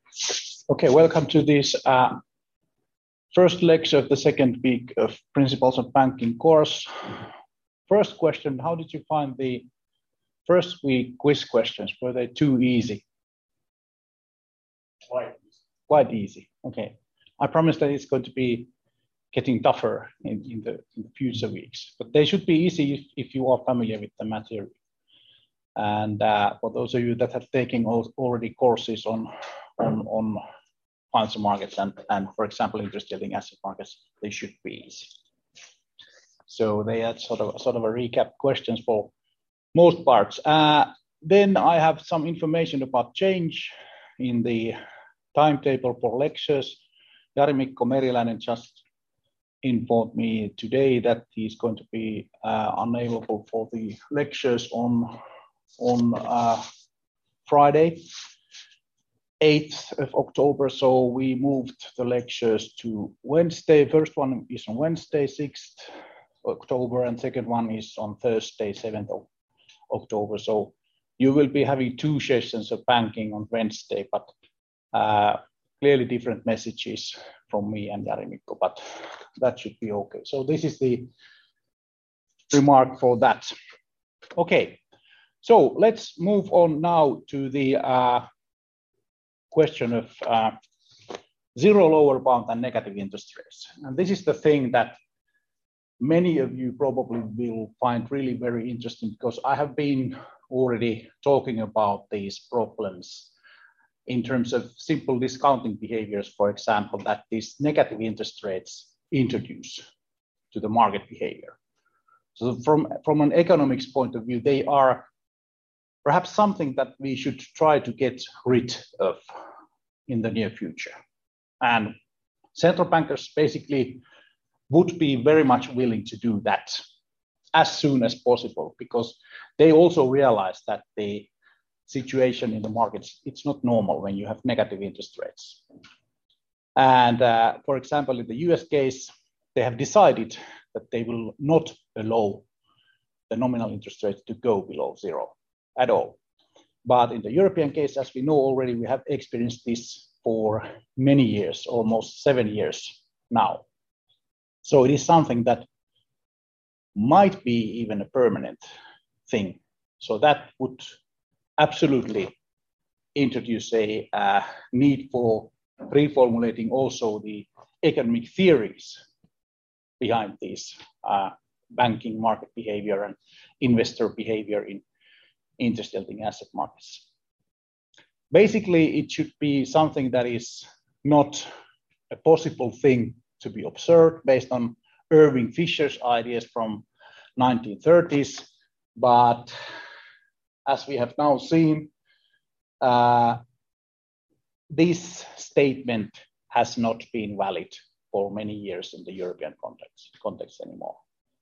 Okay, welcome to this first lecture of the second week of Principles of Banking course. First question, how did you find the first week quiz questions? Were they too easy? Quite easy. Okay. I promise that it's going to be getting tougher in the future weeks, but they should be easy if you are familiar with the material. And for those of you that have taken already courses on financial markets and for example, interest yielding asset markets, they should be easy. So they had sort of a recap questions for most parts. Then I have some information about change in the timetable for lectures. Jari-Mikko Meriläinen just informed me today that he's going to be unavailable for the lectures on Friday, 8th of October. So we moved the lectures to Wednesday. First one is on Wednesday, 6th October, and second one is on Thursday, 7th of October. So you will be having two sessions of banking on Wednesday, but clearly different messages from me and Jari-Mikko, but that should be okay. So this is the remark for that. Okay, so let's move on now to the question of zero lower bound and negative interest rates. And this is the thing that many of you probably will find really very interesting, because I have been already talking about these problems in terms of simple discounting behaviors, for example, that these negative interest rates introduce to the market behavior. So from an economics point of view, they are perhaps something that we should try to get rid of in the near future. And central bankers basically would be very much willing to do that as soon as possible, because they also realize that the situation in the markets, it's not normal when you have negative interest rates. And for example, in the US case, they have decided that they will not allow the nominal interest rate to go below zero at all. But in the European case, as we know already, we have experienced this for many years, almost 7 years now. So it is something that might be even a permanent thing. So that would absolutely introduce a need for reformulating also the economic theories behind these banking market behavior and investor behavior in interest yielding asset markets. Basically, it should be something that is not a possible thing to be observed based on Irving Fisher's ideas from 1930s, but as we have now seen, this statement has not been valid for many years in the European context anymore.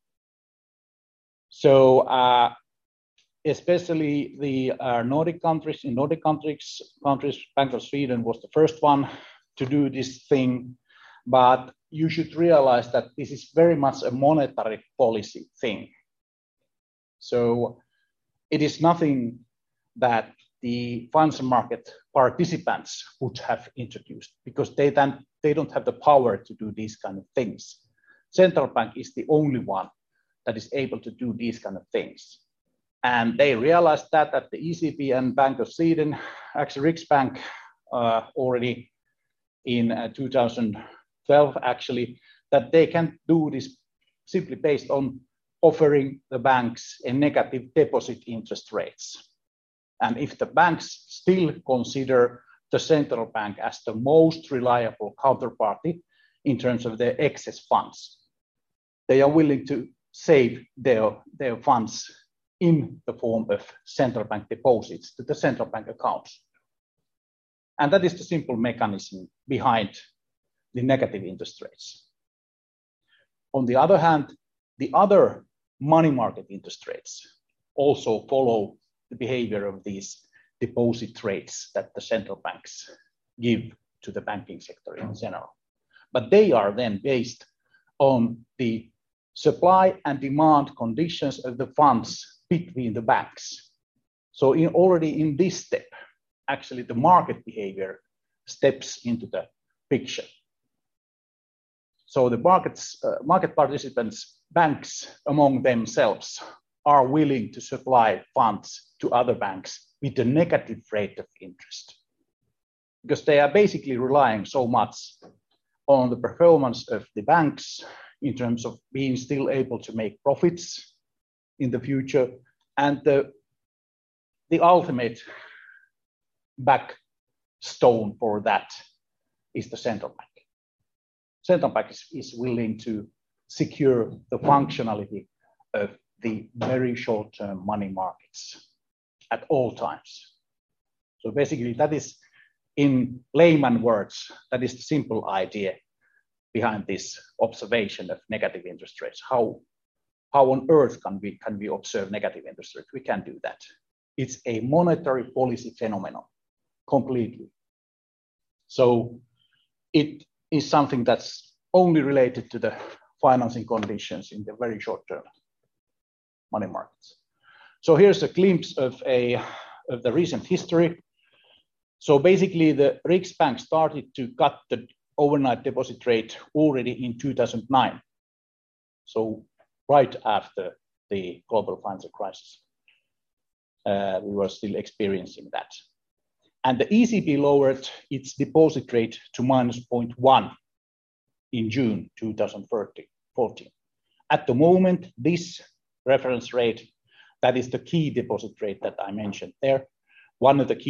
So especially the Nordic countries, Bank of Sweden was the first one to do this thing, but you should realize that this is very much a monetary policy thing. So it is nothing that the financial market participants would have introduced, because they don't have the power to do these kind of things. Central bank is the only one that is able to do these kind of things. And they realized that at the ECB and Bank of Sweden, actually Riksbank already in 2012 actually, that they can do this simply based on offering the banks a negative deposit interest rates. And if the banks still consider the central bank as the most reliable counterparty in terms of their excess funds, they are willing to save their funds in the form of central bank deposits to the central bank accounts. And that is the simple mechanism behind the negative interest rates. On the other hand, the other money market interest rates also follow the behavior of these deposit rates that the central banks give to the banking sector in general. But they are then based on the supply and demand conditions of the funds between the banks. So already in this step, actually the market behavior steps into the picture. So the market participants, banks among themselves, are willing to supply funds to other banks with a negative rate of interest, because they are basically relying so much on the performance of the banks in terms of being still able to make profits in the future. And the ultimate backstone for that is the central bank. Central bank is willing to secure the functionality of the very short-term money markets at all times. So basically, that is, in layman words, that is the simple idea behind this observation of negative interest rates. How on earth can we observe negative interest rates? We can do that. It's a monetary policy phenomenon, completely. So it is something that's only related to the financing conditions in the very short term money markets. So here's a glimpse of the recent history. So basically, the Riksbank started to cut the overnight deposit rate already in 2009. So right after the global financial crisis, we were still experiencing that. And the ECB lowered its deposit rate to -0.1 in June 2014. At the moment, this reference rate, that is the key deposit rate that I mentioned there, one of the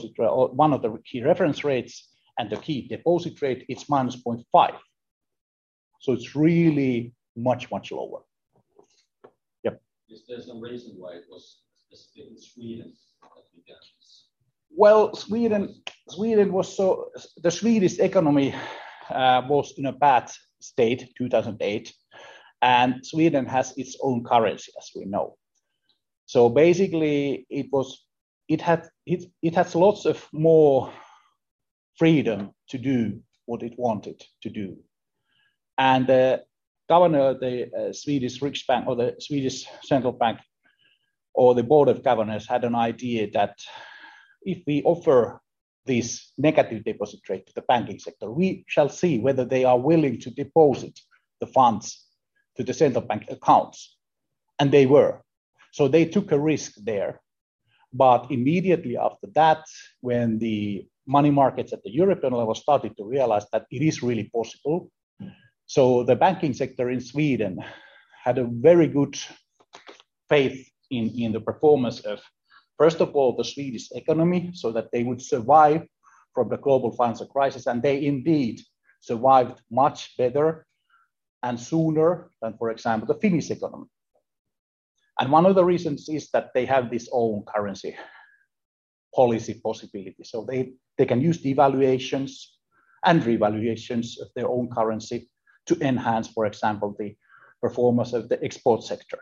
key reference rates, and the key deposit rate is -0.5. So it's really much lower. Yep. Is there some reason why it was specific in Sweden that began this? Well, Sweden was the Swedish economy was in a bad state 2008, and Sweden has its own currency, as we know. So basically, it has lots of more freedom to do what it wanted to do. And the governor of the Swedish Riksbank, or the Swedish Central Bank, or the Board of Governors had an idea that if we offer this negative deposit rate to the banking sector, we shall see whether they are willing to deposit the funds to the central bank accounts. And they were. So they took a risk there. But immediately after that, when the money markets at the European level started to realize that it is really possible, so the banking sector in Sweden had a very good faith in the performance of, first of all, the Swedish economy, so that they would survive from the global financial crisis. And they indeed survived much better and sooner than, for example, the Finnish economy. And one of the reasons is that they have this own currency policy possibility. So they can use devaluations and revaluations of their own currency to enhance, for example, the performance of the export sector.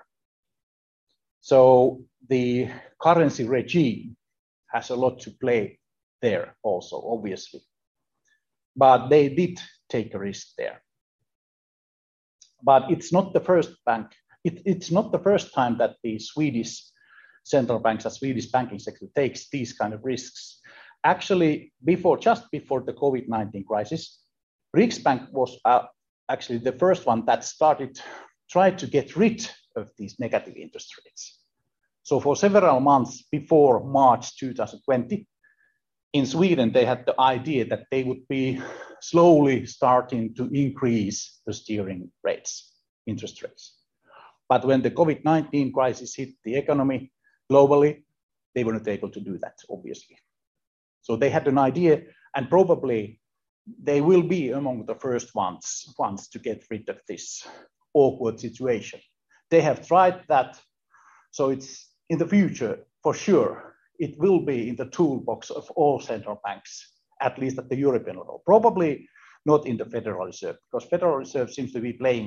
So the currency regime has a lot to play there also, obviously. But they did take a risk there. But it's not the first bank. It's not the first time that the Swedish central banks and Swedish banking sector takes these kind of risks. Actually, just before the COVID-19 crisis, Riksbank was actually the first one that tried to get rid of these negative interest rates. So for several months before March 2020, in Sweden, they had the idea that they would be slowly starting to increase the steering rates, interest rates. But when the COVID-19 crisis hit the economy globally, they were not able to do that, obviously. So they had an idea, and probably they will be among the first ones to get rid of this awkward situation. They have tried that, so it's in the future, for sure, it will be in the toolbox of all central banks, at least at the European level. Probably not in the Federal Reserve, because Federal Reserve seems to be playing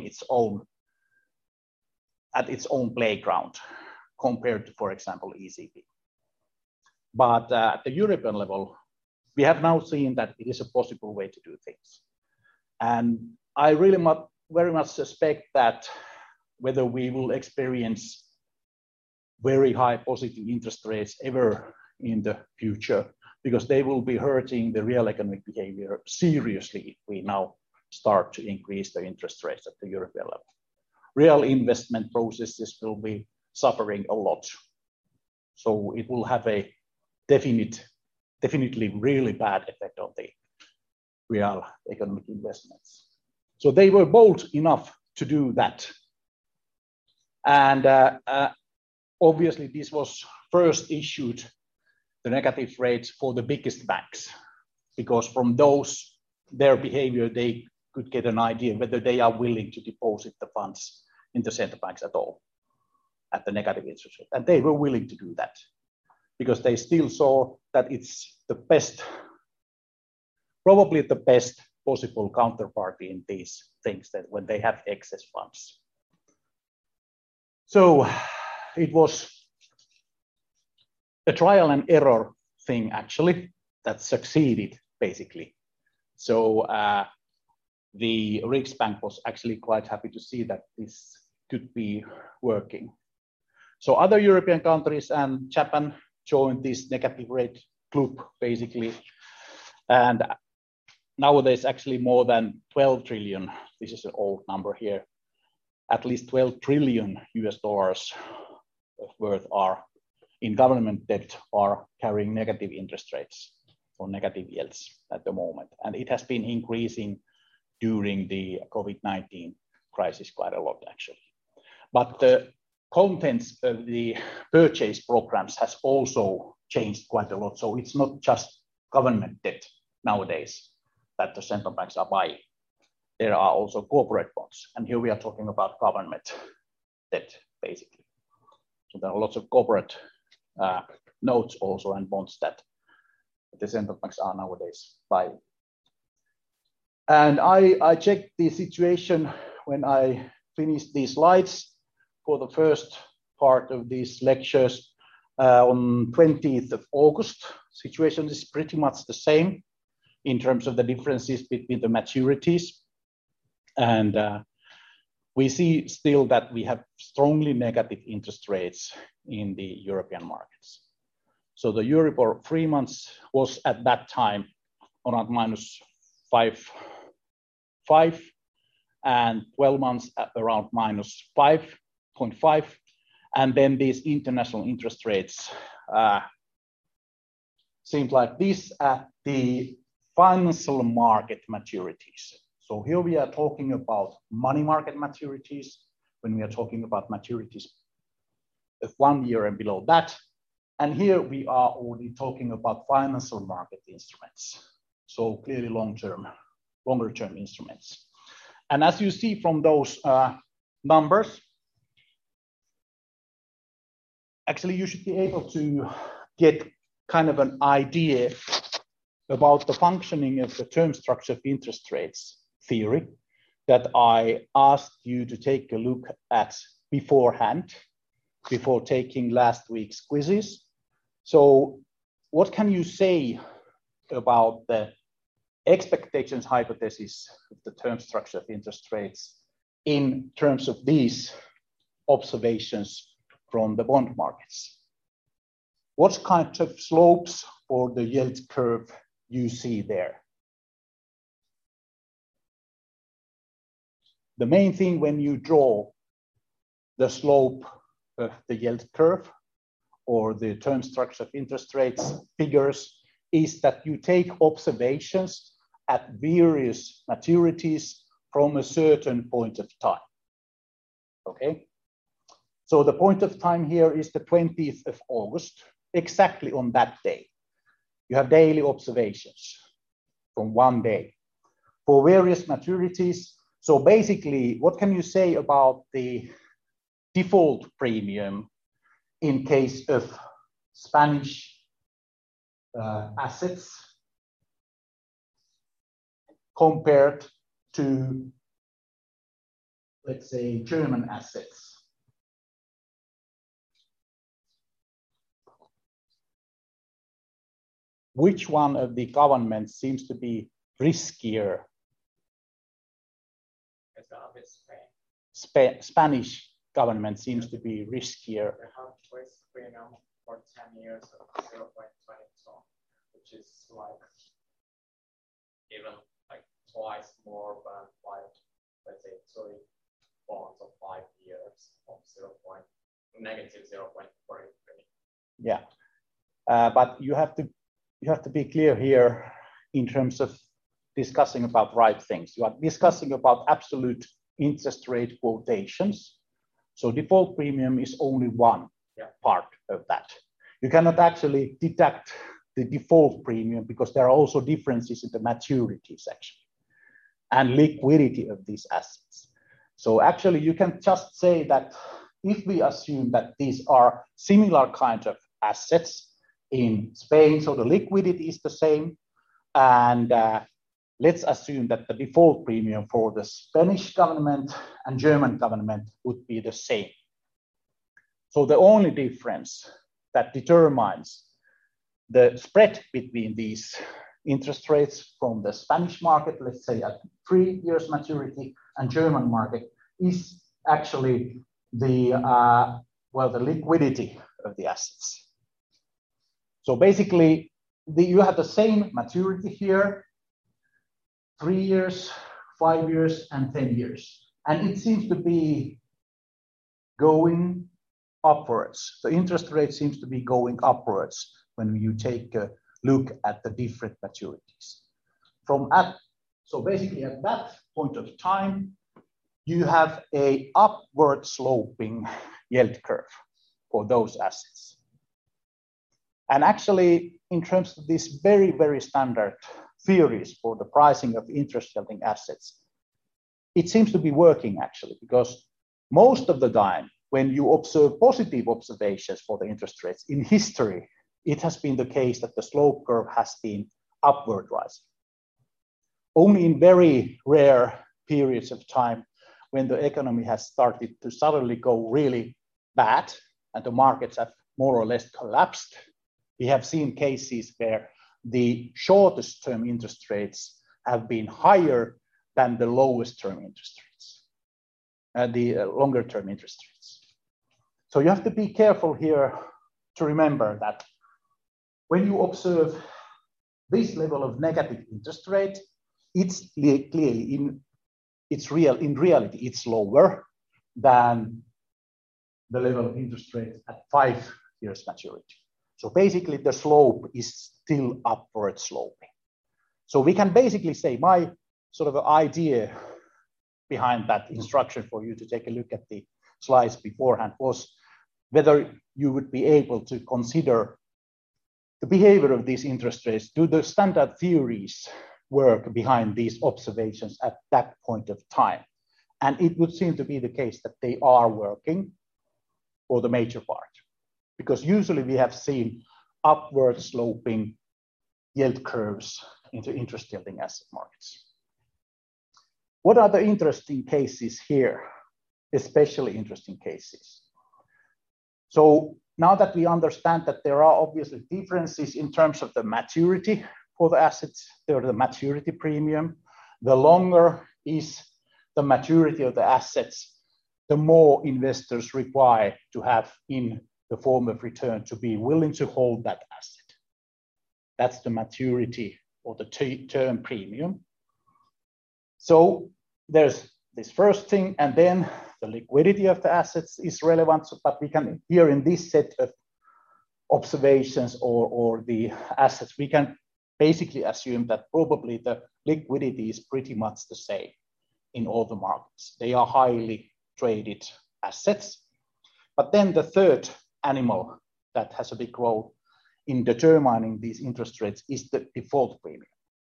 at its own playground compared to, for example, ECB. But at the European level, we have now seen that it is a possible way to do things. And I really very much suspect that whether we will experience very high positive interest rates ever in the future, because they will be hurting the real economic behavior seriously if we now start to increase the interest rates at the European level. Real investment processes will be suffering a lot. So it will have a definitely really bad effect on the real economic investments. So they were bold enough to do that. And obviously this was first issued, the negative rates for the biggest banks, because from their behavior, they could get an idea whether they are willing to deposit the funds in the central banks at all at the negative interest rate. And they were willing to do that because they still saw that it's the best, probably the best possible counterparty in these things, that when they have excess funds. So it was a trial and error thing actually that succeeded basically. So the Riksbank was actually quite happy to see that this could be working. So other European countries and Japan joined this negative rate club basically. And nowadays actually more than 12 trillion, this is an old number here, at least 12 trillion US dollars worth are in government debt are carrying negative interest rates or negative yields at the moment. And it has been increasing during the COVID-19 crisis quite a lot actually. But the contents of the purchase programs has also changed quite a lot. So it's not just government debt nowadays that the central banks are buying. There are also corporate bonds. And here we are talking about government debt basically. So there are lots of corporate notes also and bonds that the central banks are nowadays buying. And I checked the situation when I finished these slides for the first part of these lectures on 20th of August. Situation is pretty much the same in terms of the differences between the maturities. And we see still that we have strongly negative interest rates in the European markets. So the Euribor 3 months was at that time around -5.5 and 12 months at around -5.5. And then these international interest rates seemed like this at the financial market maturities. So here we are talking about money market maturities when we are talking about maturities of 1 year and below that. And here we are already talking about financial market instruments. So clearly longer term instruments. And as you see from those numbers, actually you should be able to get kind of an idea about the functioning of the term structure of interest rates theory that I asked you to take a look at beforehand, before taking last week's quizzes. So what can you say about the expectations hypothesis of the term structure of interest rates in terms of these observations from the bond markets? What kind of slopes for the yield curve you see there? The main thing when you draw the slope of the yield curve or the term structure of interest rates figures is that you take observations at various maturities from a certain point of time. Okay? So the point of time here is the 20th of August, exactly on that day. You have daily observations from one day for various maturities. So basically, what can you say about the default premium in case of Spanish assets compared to, let's say, German assets? Which one of the governments seems to be riskier? Spanish government seems to be riskier. The risk premium for 10 years of 0.22. which is like even like twice more than like, let's say, 3 bonds of 5 years of -0.43. Yeah, but you have to be clear here in terms of discussing about right things. You are discussing about absolute interest rate quotations. So default premium is only one part of that. You cannot actually deduct the default premium because there are also differences in the maturity section and liquidity of these assets. So actually you can just say that if we assume that these are similar kinds of assets in Spain, so the liquidity is the same, and let's assume that the default premium for the Spanish government and German government would be the same. So the only difference that determines the spread between these interest rates from the Spanish market, let's say at 3 years maturity, and German market is actually the the liquidity of the assets. So basically, you have the same maturity here, 3 years, 5 years, and 10 years. And it seems to be going upwards. The interest rate seems to be going upwards when you take a look at the different maturities. So basically at that point of time, you have a upward sloping yield curve for those assets. And actually, in terms of these very, very standard theories for the pricing of interest yielding assets, it seems to be working actually, because most of the time when you observe positive observations for the interest rates in history, it has been the case that the slope curve has been upward rising. Only in very rare periods of time when the economy has started to suddenly go really bad and the markets have more or less collapsed, we have seen cases where the shortest term interest rates have been higher than the lowest term interest rates, the longer term interest rates. So you have to be careful here to remember that when you observe this level of negative interest rate, it's clearly in reality, it's lower than the level of interest rate at 5 years maturity. So basically the slope is still upward sloping. So we can basically say my sort of idea behind that instruction for you to take a look at the slides beforehand was whether you would be able to consider the behavior of these interest rates. Do the standard theories work behind these observations at that point of time? And it would seem to be the case that they are working for the major part, because usually we have seen upward sloping yield curves into interest yielding asset markets. What are the interesting cases here, especially interesting cases? So now that we understand that there are obviously differences in terms of the maturity for the assets, there the maturity premium, the longer is the maturity of the assets, the more investors require to have in the form of return to be willing to hold that asset. That's the maturity or the term premium. So there's this first thing, and then the liquidity of the assets is relevant, but we can, here in this set of observations or the assets, we can basically assume that probably the liquidity is pretty much the same in all the markets. They are highly traded assets. But then the third animal that has a big role in determining these interest rates is the default premium.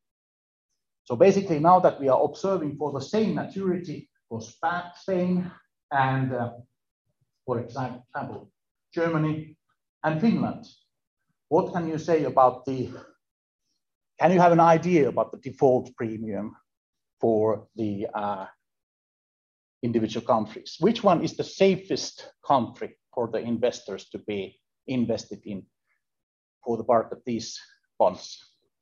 So basically now that we are observing for the same maturity for Spain and for example, Germany and Finland, what can you say about can you have an idea about the default premium for the individual countries? Which one is the safest country for the investors to be invested in for the part of these bonds?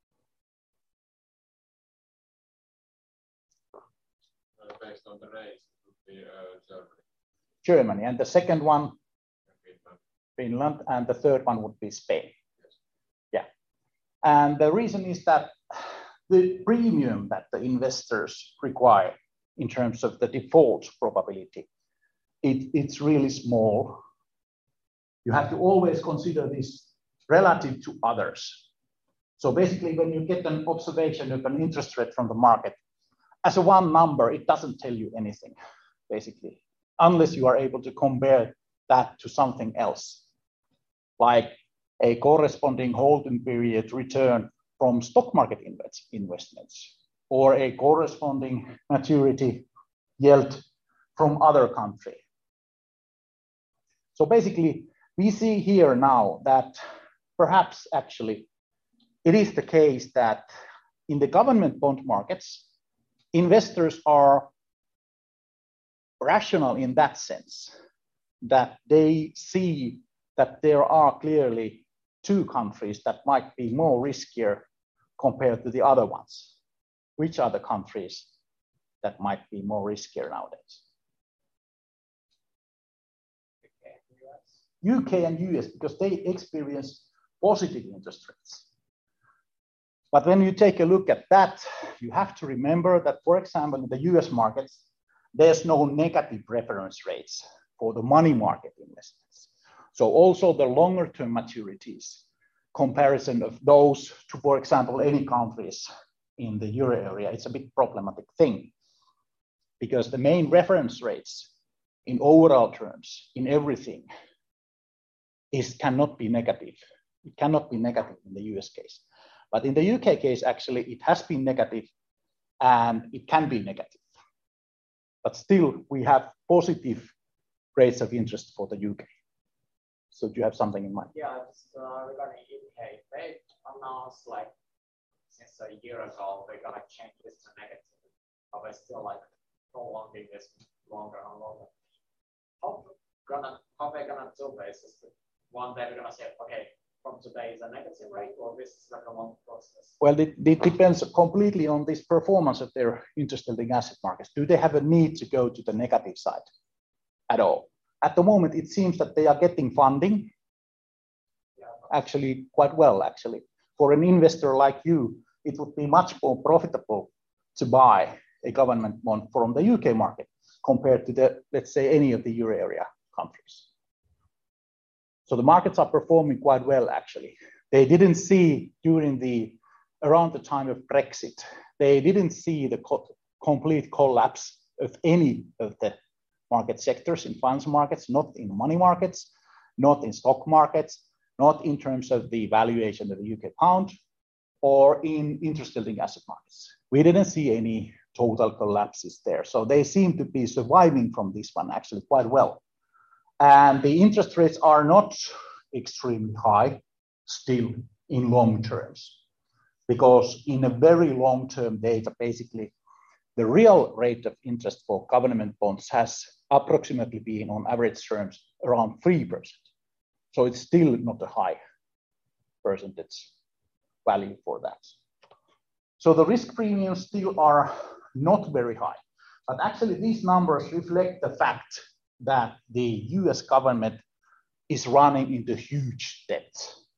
Based on the rates, it would be Germany. Germany, and the second one? Finland, and the third one would be Spain. Yes. Yeah. And the reason is that the premium that the investors require in terms of the default probability, it's really small. You have to always consider this relative to others. So basically, when you get an observation of an interest rate from the market, as a one number, it doesn't tell you anything, basically, unless you are able to compare that to something else, like a corresponding holding period return from stock market investments, or a corresponding maturity yield from other country. So basically, we see here now that perhaps actually it is the case that in the government bond markets, investors are rational in that sense, that they see that there are clearly two countries that might be more riskier compared to the other ones. Which are the countries that might be more riskier nowadays? UK and US, because they experience positive interest rates. But when you take a look at that, you have to remember that, for example, in the US markets, there's no negative reference rates for the money market investments. So also the longer term maturities, comparison of those to, for example, any countries in the euro area, it's a bit problematic thing, because the main reference rates in overall terms, in everything, cannot be negative. It cannot be negative in the US case. But in the UK case, actually, it has been negative and it can be negative. But still, we have positive rates of interest for the UK. So do you have something in mind? Yeah, just regarding UK, they announced like since a year ago, they're gonna change this to negative. But they're still like prolonging this longer and longer. How they gonna do this? Is one day they're gonna say, okay, from today is a negative rate, or this is like a long process? Well, it depends completely on this performance of their interest-yielding asset markets. Do they have a need to go to the negative side at all? At the moment, it seems that they are getting funding, actually quite well, actually. For an investor like you, it would be much more profitable to buy a government bond from the UK market compared to the, let's say, any of the euro area countries. So the markets are performing quite well, actually. They didn't see around the time of Brexit, they didn't see the complete collapse of any of the market sectors in finance markets, not in money markets, not in stock markets, not in terms of the valuation of the UK pound, or in interest-yielding asset markets. We didn't see any total collapses there. So they seem to be surviving from this one actually quite well. And the interest rates are not extremely high still in long terms, because in a very long-term data, basically, the real rate of interest for government bonds has approximately been on average terms around 3%. So it's still not a high percentage value for that. So the risk premiums still are not very high, but actually these numbers reflect the fact that the US government is running into huge debt.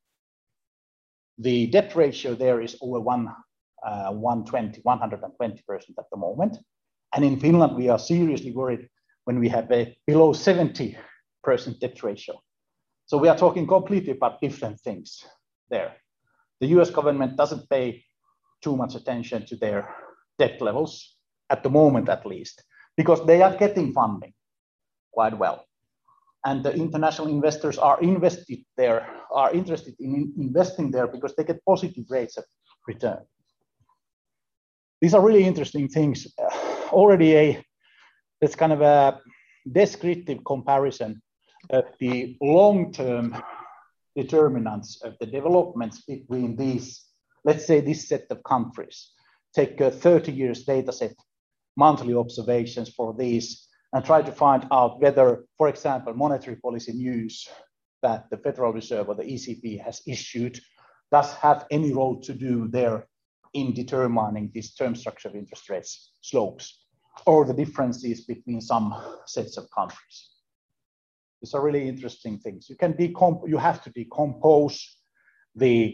The debt ratio there is over 120% at the moment. And in Finland, we are seriously worried when we have a below 70% debt ratio. So we are talking completely about different things there. The US government doesn't pay too much attention to their debt levels, at the moment at least, because they are getting funding quite well. And the international investors are interested in investing there because they get positive rates of return. These are really interesting things. Already that's kind of a descriptive comparison of the long-term determinants of the developments between these, let's say this set of countries. Take a 30 years data set, monthly observations for these, and try to find out whether, for example, monetary policy news that the Federal Reserve or the ECB has issued does have any role to do there in determining this term structure of interest rates slopes or the differences between some sets of countries. These are really interesting things. You have to decompose the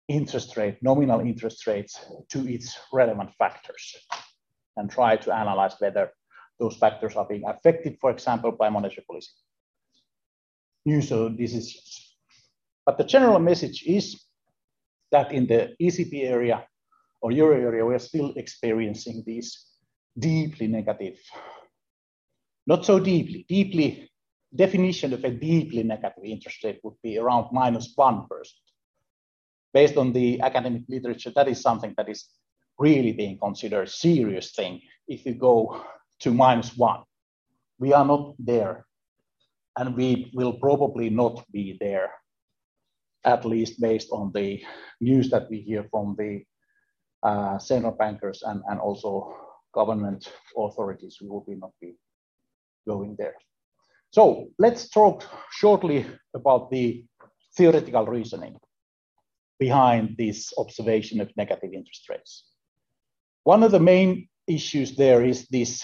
interest rate, nominal interest rates to its relevant factors and try to analyze whether those factors are being affected, for example, by monetary policy news or decisions. But the general message is that in the ECB area or Euro area, we are still experiencing these deeply negative, not so deeply, definition of a deeply negative interest rate would be around -1%. Based on the academic literature, that is something that is really being considered a serious thing if you go to -1. We are not there, and we will probably not be there, at least based on the news that we hear from the central bankers and also government authorities. We will not be going there. So let's talk shortly about the theoretical reasoning behind this observation of negative interest rates. One of the main issues there is this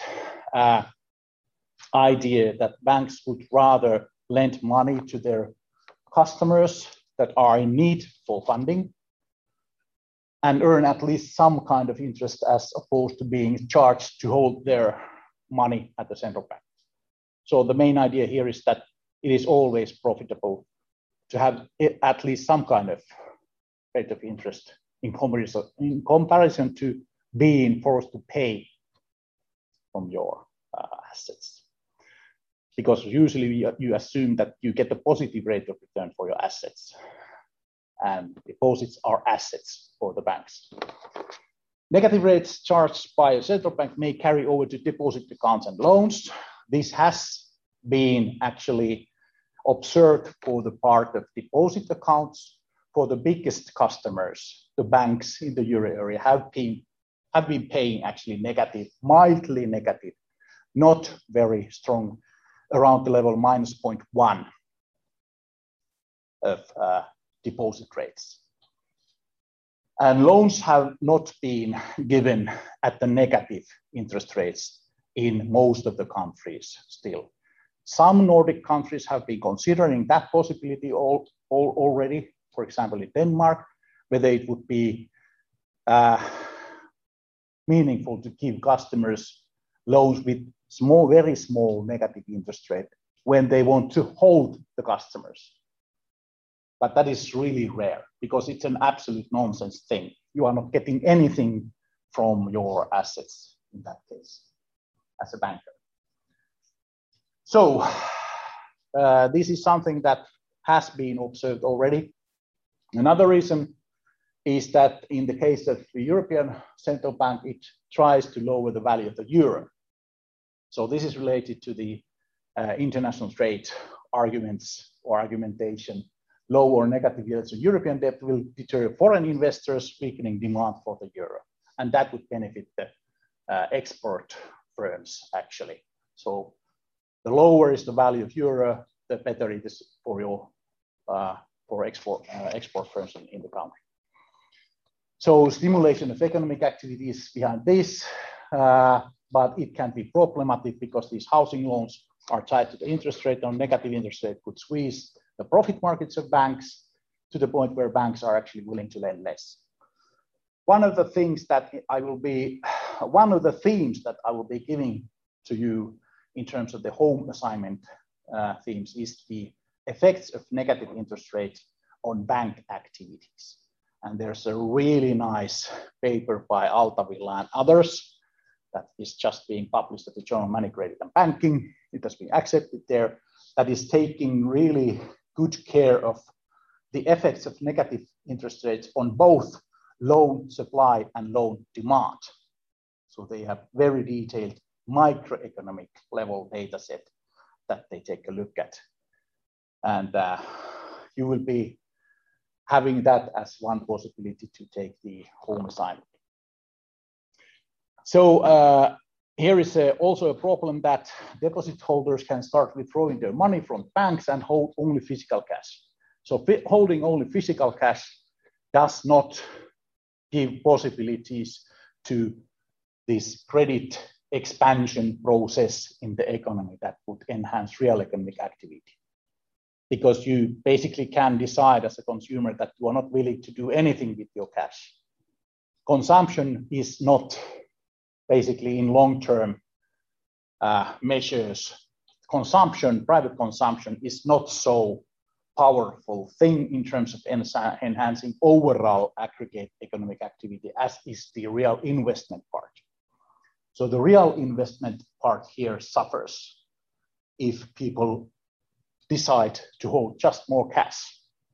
idea that banks would rather lend money to their customers that are in need for funding and earn at least some kind of interest as opposed to being charged to hold their money at the central bank. So the main idea here is that it is always profitable to have at least some kind of rate of interest in comparison to being forced to pay from your assets. Because usually you assume that you get a positive rate of return for your assets, and deposits are assets for the banks. Negative rates charged by a central bank may carry over to deposit accounts and loans. This has been actually observed for the part of deposit accounts. For the biggest customers, the banks in the Euro area have been paying actually negative, mildly negative, not very strong, around the level -0.1 of deposit rates. And loans have not been given at the negative interest rates in most of the countries still. Some Nordic countries have been considering that possibility already, for example, in Denmark, whether it would be meaningful to give customers loans with very small negative interest rate when they want to hold the customers. But that is really rare because it's an absolute nonsense thing. You are not getting anything from your assets in that case as a banker. So this is something that has been observed already. Another reason is that in the case of the European Central Bank, it tries to lower the value of the euro. So this is related to the international trade arguments or argumentation. Low or negative yields of European debt will deter foreign investors, weakening demand for the euro. And that would benefit the export firms, actually. So the lower is the value of euro, the better it is for your export firms in the country. So stimulation of economic activities behind this, but it can be problematic because these housing loans are tied to the interest rate, and negative interest rate could squeeze the profit markets of banks to the point where banks are actually willing to lend less. One of the themes that I will be giving to you in terms of the home assignment themes is the effects of negative interest rates on bank activities. And there's a really nice paper by Altavilla and others that is just being published at the Journal of Money, Credit and Banking. It has been accepted there. That is taking really good care of the effects of negative interest rates on both loan supply and loan demand. So they have very detailed microeconomic level data set that they take a look at. And you will be having that as one possibility to take the home assignment. So here is also a problem that deposit holders can start withdrawing their money from banks and hold only physical cash. So holding only physical cash does not give possibilities to this credit expansion process in the economy that would enhance real economic activity. because you basically can decide as a consumer that you are not willing to do anything with your cash. Consumption is not basically in long-term measures. Consumption, private consumption is not so powerful thing in terms of enhancing overall aggregate economic activity as is the real investment part. So the real investment part here suffers if people decide to hold just more cash,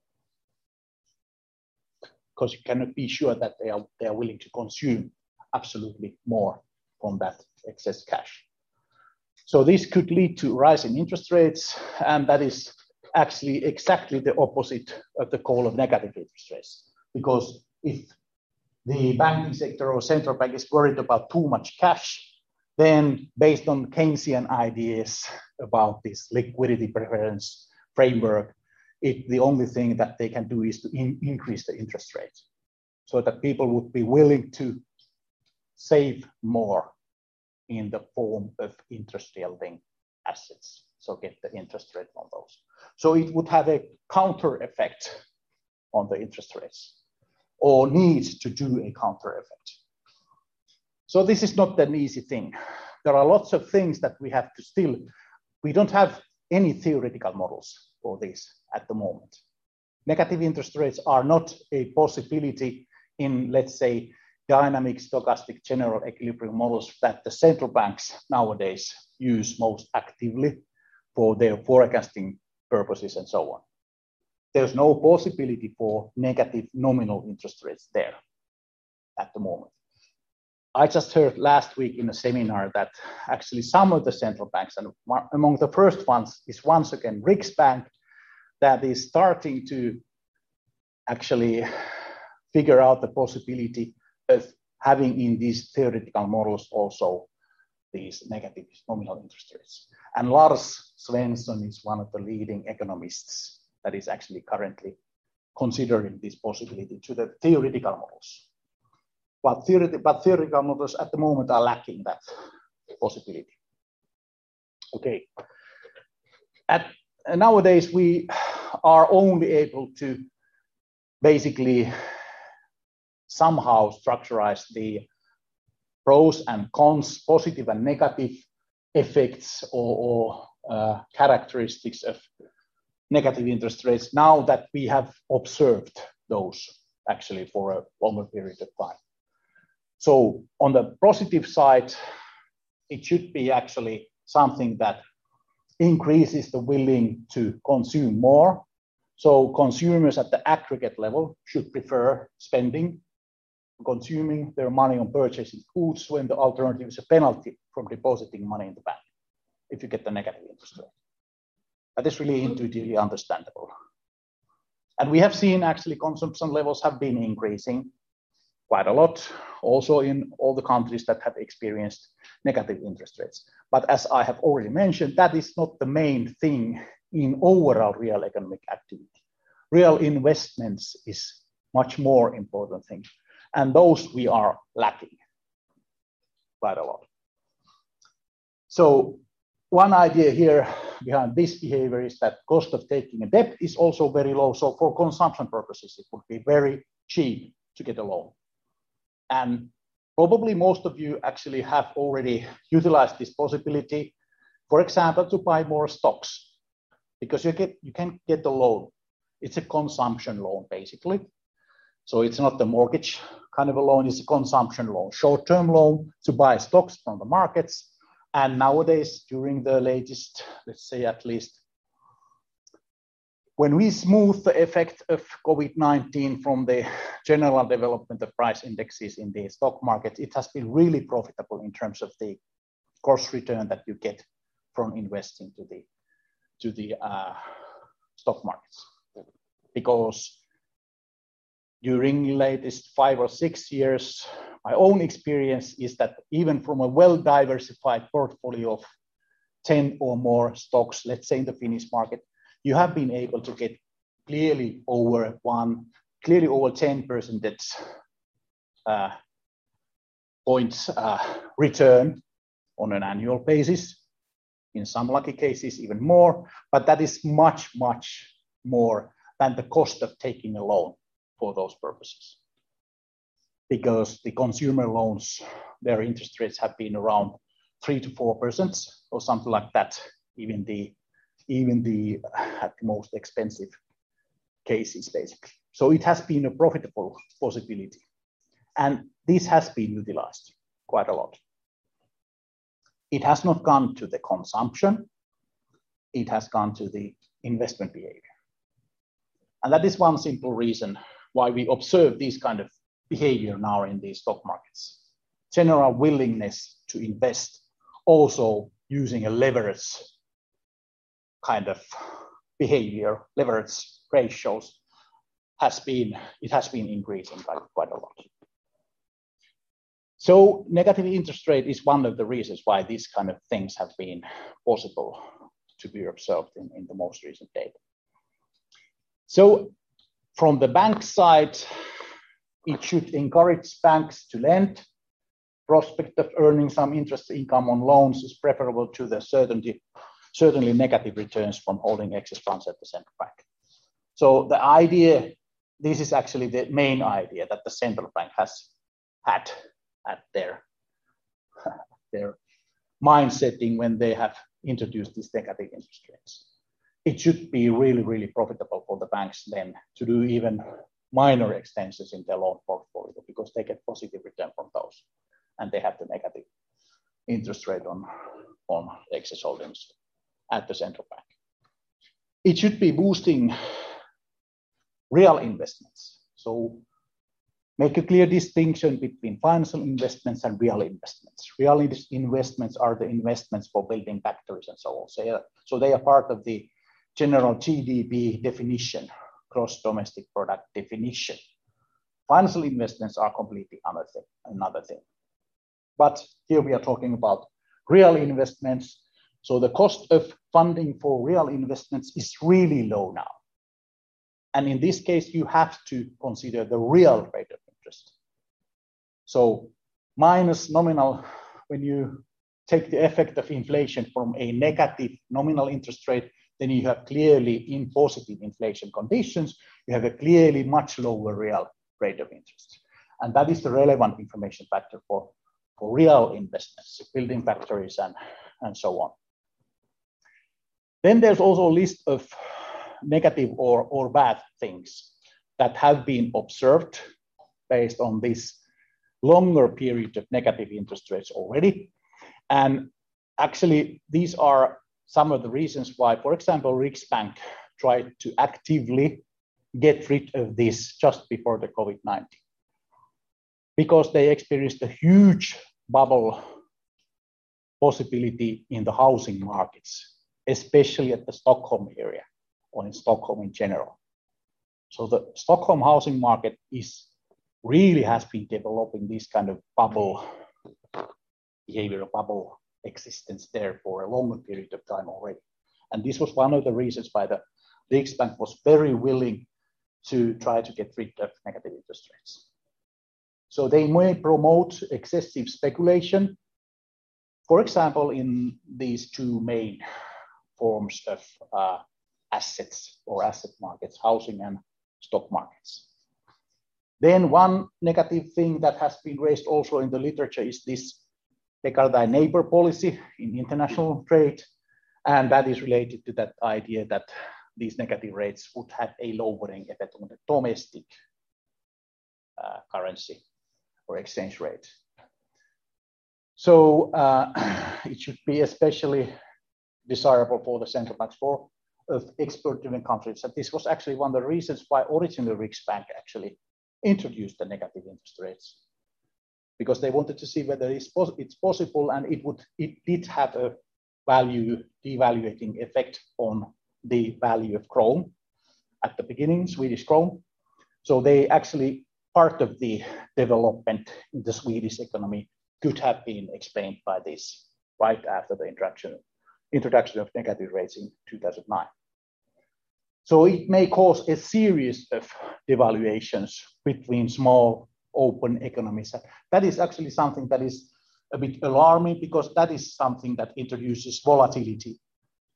because you cannot be sure that they are willing to consume absolutely more from that excess cash. So this could lead to rise in interest rates, and that is actually exactly the opposite of the goal of negative interest rates. Because if the banking sector or central bank is worried about too much cash, then based on Keynesian ideas about this liquidity preference framework, the only thing that they can do is to increase the interest rates so that people would be willing to save more in the form of interest yielding assets. So get the interest rate on those. So it would have a counter effect on the interest rates, or needs to do a counter effect. So this is not an easy thing. There are lots of things that we have to we don't have any theoretical models for this at the moment. Negative interest rates are not a possibility in, let's say, dynamic stochastic general equilibrium models that the central banks nowadays use most actively for their forecasting purposes and so on. There's no possibility for negative nominal interest rates there at the moment. I just heard last week in a seminar that actually some of the central banks, and among the first ones is once again Riksbank, that is starting to actually figure out the possibility of having in these theoretical models also these negative nominal interest rates. And Lars Svensson is one of the leading economists that is actually currently considering this possibility to the theoretical models. But theoretical models at the moment are lacking that possibility. Okay. Nowadays, we are only able to basically somehow structurize the pros and cons, positive and negative effects or characteristics of negative interest rates now that we have observed those actually for a longer period of time. So on the positive side, it should be actually something that increases the willing to consume more. So consumers at the aggregate level should prefer spending, consuming their money on purchasing goods when the alternative is a penalty from depositing money in the bank if you get the negative interest rate. That is really intuitively understandable. And we have seen actually consumption levels have been increasing quite a lot, also in all the countries that have experienced negative interest rates. But as I have already mentioned, that is not the main thing in overall real economic activity. Real investments is much more important thing. And those we are lacking quite a lot. So one idea here behind this behavior is that cost of taking a debt is also very low. So for consumption purposes, it would be very cheap to get a loan. And probably most of you actually have already utilized this possibility, for example, to buy more stocks, because you can get a loan. It's a consumption loan, basically. So it's not the mortgage kind of a loan, it's a consumption loan, short-term loan to buy stocks from the markets. And nowadays, during the latest, let's say at least, when we smooth the effect of COVID-19 from the general development of price indexes in the stock market, it has been really profitable in terms of the cost return that you get from investing to the stock markets. Because during the latest 5 or 6 years, my own experience is that even from a well-diversified portfolio of 10 or more stocks, let's say in the Finnish market, you have been able to get clearly over 10 percentage points return on an annual basis. In some lucky cases, even more, but that is much, much more than the cost of taking a loan for those purposes. Because the consumer loans, their interest rates have been around 3 to 4% or something like that, even the at the most expensive cases basically. So it has been a profitable possibility. And this has been utilized quite a lot. It has not gone to the consumption, it has gone to the investment behavior. And that is one simple reason why we observe this kind of behavior now in the stock markets. General willingness to invest, also using a leverage kind of behavior, leverage ratios, has been increasing quite a lot. So negative interest rate is one of the reasons why these kind of things have been possible to be observed in the most recent data. So from the bank side, it should encourage banks to lend. Prospect of earning some interest income on loans is preferable to the certainly negative returns from holding excess funds at the central bank. So the idea, this is actually the main idea that the central bank has had at their mind setting when they have introduced these negative interest rates. It should be really, really profitable for the banks then to do even minor extensions in their loan portfolio because they get positive return from those and they have the negative interest rate on excess holdings at the central bank. It should be boosting real investments. So make a clear distinction between financial investments and real investments. Real investments are the investments for building factories and so on. So they are part of the general GDP definition, gross domestic product definition. Financial investments are completely another thing. But here we are talking about real investments. So the cost of funding for real investments is really low now. And in this case, you have to consider the real rate of interest. So minus nominal, when you take the effect of inflation from a negative nominal interest rate, then you have clearly in positive inflation conditions, you have a clearly much lower real rate of interest. And that is the relevant information factor for real investments, building factories and so on. Then there's also a list of negative or bad things that have been observed based on this longer period of negative interest rates already. And actually, these are some of the reasons why, for example, Riksbank tried to actively get rid of this just before the COVID-19, because they experienced a huge bubble possibility in the housing markets, especially at the Stockholm area or in Stockholm in general. So the Stockholm housing market really has been developing this kind of bubble behavior, bubble existence there for a longer period of time already. And this was one of the reasons why the Riksbank was very willing to try to get rid of negative interest rates. So they may promote excessive speculation, for example, in these two main forms of assets or asset markets, housing and stock markets. Then one negative thing that has been raised also in the literature is this Pekar thy neighbor policy in international trade. And that is related to that idea that these negative rates would have a lowering effect on the domestic currency or exchange rate. So it should be especially desirable for the central banks of export-driven countries. And this was actually one of the reasons why originally Riksbank actually introduced the negative interest rates, because they wanted to see whether it's possible, and it did have a devaluating effect on the value of krone at the beginning, Swedish krone. So they actually, part of the development in the Swedish economy could have been explained by this right after the introduction of negative rates in 2009. So it may cause a series of devaluations between small open economies. That is actually something that is a bit alarming, because that is something that introduces volatility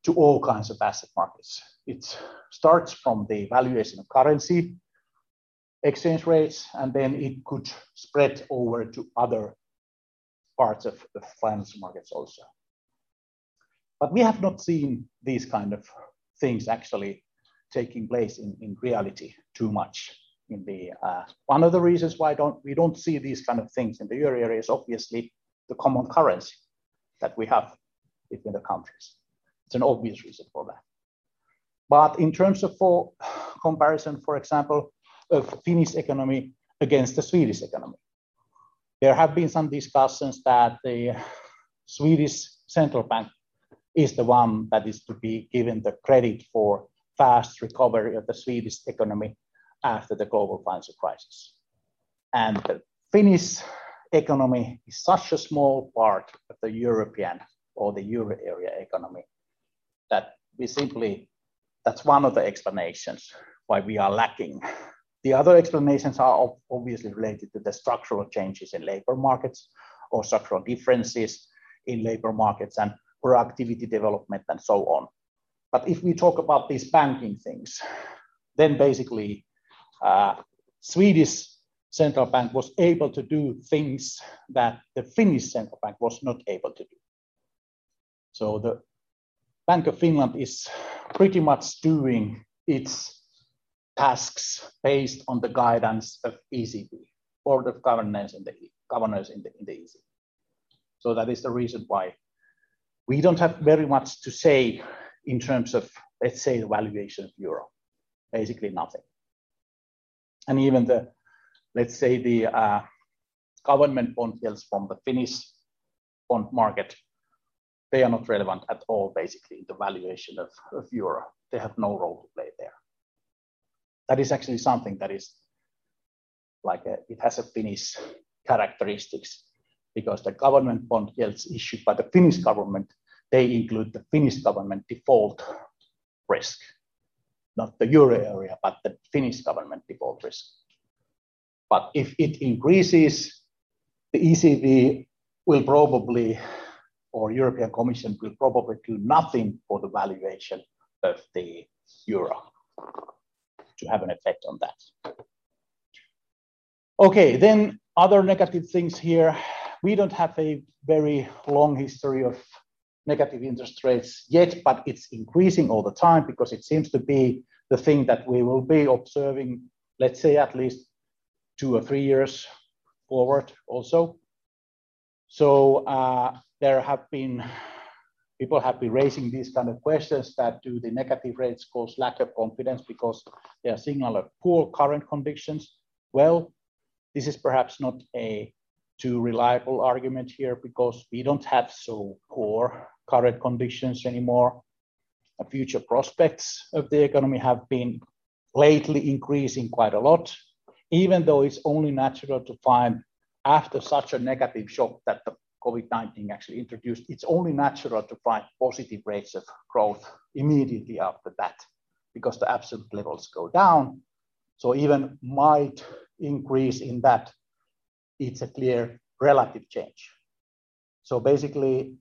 to all kinds of asset markets. It starts from the valuation of currency, exchange rates, and then it could spread over to other parts of the financial markets also. But we have not seen these kind of things actually taking place in reality too much. In the one of the reasons why we don't see these kind of things in the euro area is obviously the common currency that we have between the countries. It's an obvious reason for that. But in terms of comparison, for example, of Finnish economy against the Swedish economy, there have been some discussions that the Swedish central bank is the one that is to be given the credit for fast recovery of the Swedish economy after the global financial crisis. And the Finnish economy is such a small part of the European or the euro area economy that that's one of the explanations why we are lacking. The other explanations are obviously related to the structural changes in labor markets or structural differences in labor markets and productivity development and so on. But if we talk about these banking things, then basically Swedish central bank was able to do things that the Finnish central bank was not able to do. So the Bank of Finland is pretty much doing its tasks based on the guidance of ECB, Board of Governors in the ECB. So that is the reason why we don't have very much to say in terms of, let's say, the valuation of euro. Basically nothing. And even the government bond yields from the Finnish bond market, they are not relevant at all, basically, in the valuation of euro. They have no role to play there. That is actually something that is it has a Finnish characteristics, because the government bond yields issued by the Finnish government, they include the Finnish government default risk, not the euro area, but the Finnish government default risk. But if it increases, the ECB will probably, or European Commission will probably do nothing for the valuation of the euro to have an effect on that. Okay, then other negative things here. We don't have a very long history of negative interest rates yet, but it's increasing all the time because it seems to be the thing that we will be observing, let's say, at least 2 or 3 years forward also. So people have been raising these kind of questions that do the negative rates cause lack of confidence because they are signal of poor current conditions. Well, this is perhaps not a too reliable argument here because we don't have so poor current conditions anymore. The future prospects of the economy have been lately increasing quite a lot, even though it's only natural to find after such a negative shock that the COVID-19 actually introduced, it's only natural to find positive rates of growth immediately after that because the absolute levels go down. So even might increase in that, it's a clear relative change. So basically,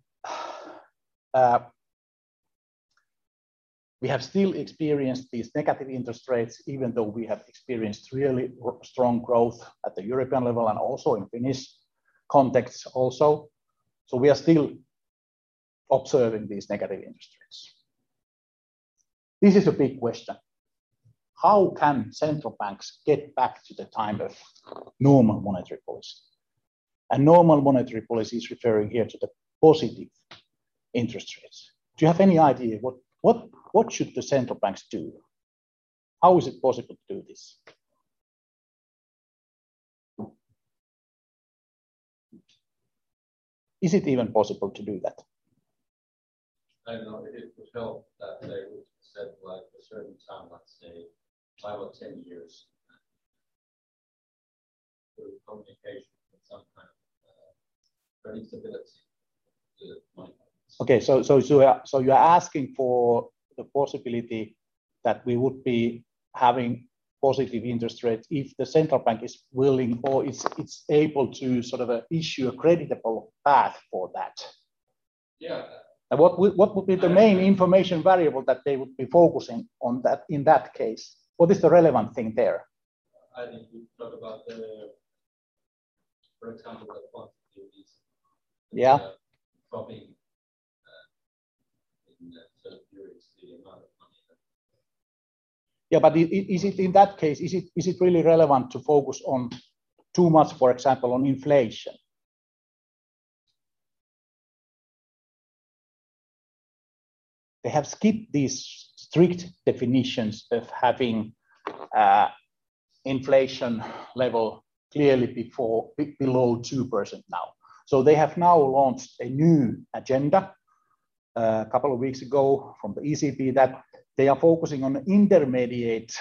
we have still experienced these negative interest rates, even though we have experienced really strong growth at the European level and also in Finnish context also. So we are still observing these negative interest rates. This is a big question. How can central banks get back to the time of normal monetary policy? And normal monetary policy is referring here to the positive interest rates. Do you have any idea what should the central banks do? How is it possible to do this? Is it even possible to do that? I don't know, it would help that they would set like a certain time, let's say 5 or 10 years, through communication with some kind of predictability to the money. Okay, so you are asking for the possibility that we would be having positive interest rates if the central bank is willing or it's able to sort of issue a creditable path for that. Yeah. And what would be the main information variable that they would be focusing on that in that case? What is the relevant thing there? I think we talk about for example, the quantity of these. Yeah. Dropping in certain periods, the amount of money. Yeah, but is it in that case, is it really relevant to focus on too much, for example, on inflation? They have skipped these strict definitions of having inflation level clearly below 2% now. So they have now launched a new agenda a couple of weeks ago from the ECB that they are focusing on intermediate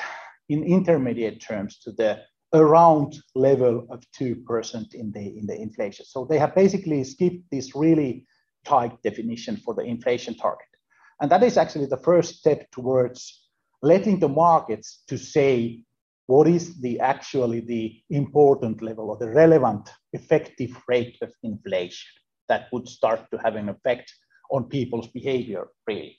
terms to the around level of 2% in the inflation. So they have basically skipped this really tight definition for the inflation target. And that is actually the first step towards letting the markets to say what is actually the important level or the relevant effective rate of inflation that would start to have an effect on people's behavior, really.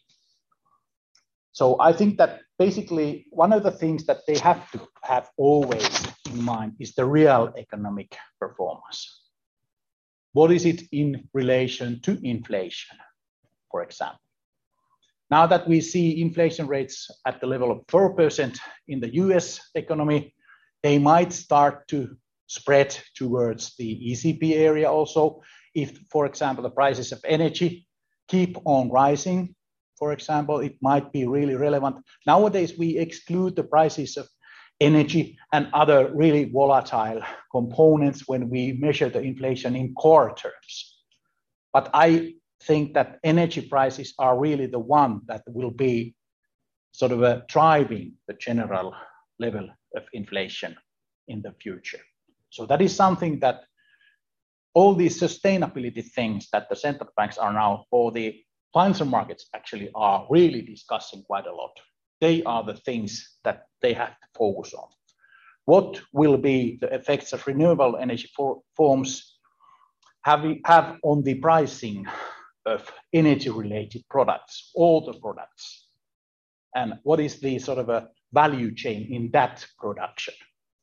So I think that basically one of the things that they have to have always in mind is the real economic performance. What is it in relation to inflation, for example? Now that we see inflation rates at the level of 4% in the US economy, they might start to spread towards the ECB area also. If, for example, the prices of energy keep on rising, for example, it might be really relevant. Nowadays, we exclude the prices of energy and other really volatile components when we measure the inflation in core terms. But I think that energy prices are really the one that will be sort of driving the general level of inflation in the future. So that is something that all these sustainability things that the central banks are now, or the financial markets actually are really discussing quite a lot. They are the things that they have to focus on. What will be the effects of renewable energy forms have on the pricing of energy-related products, all the products, and what is the sort of a value chain in that production?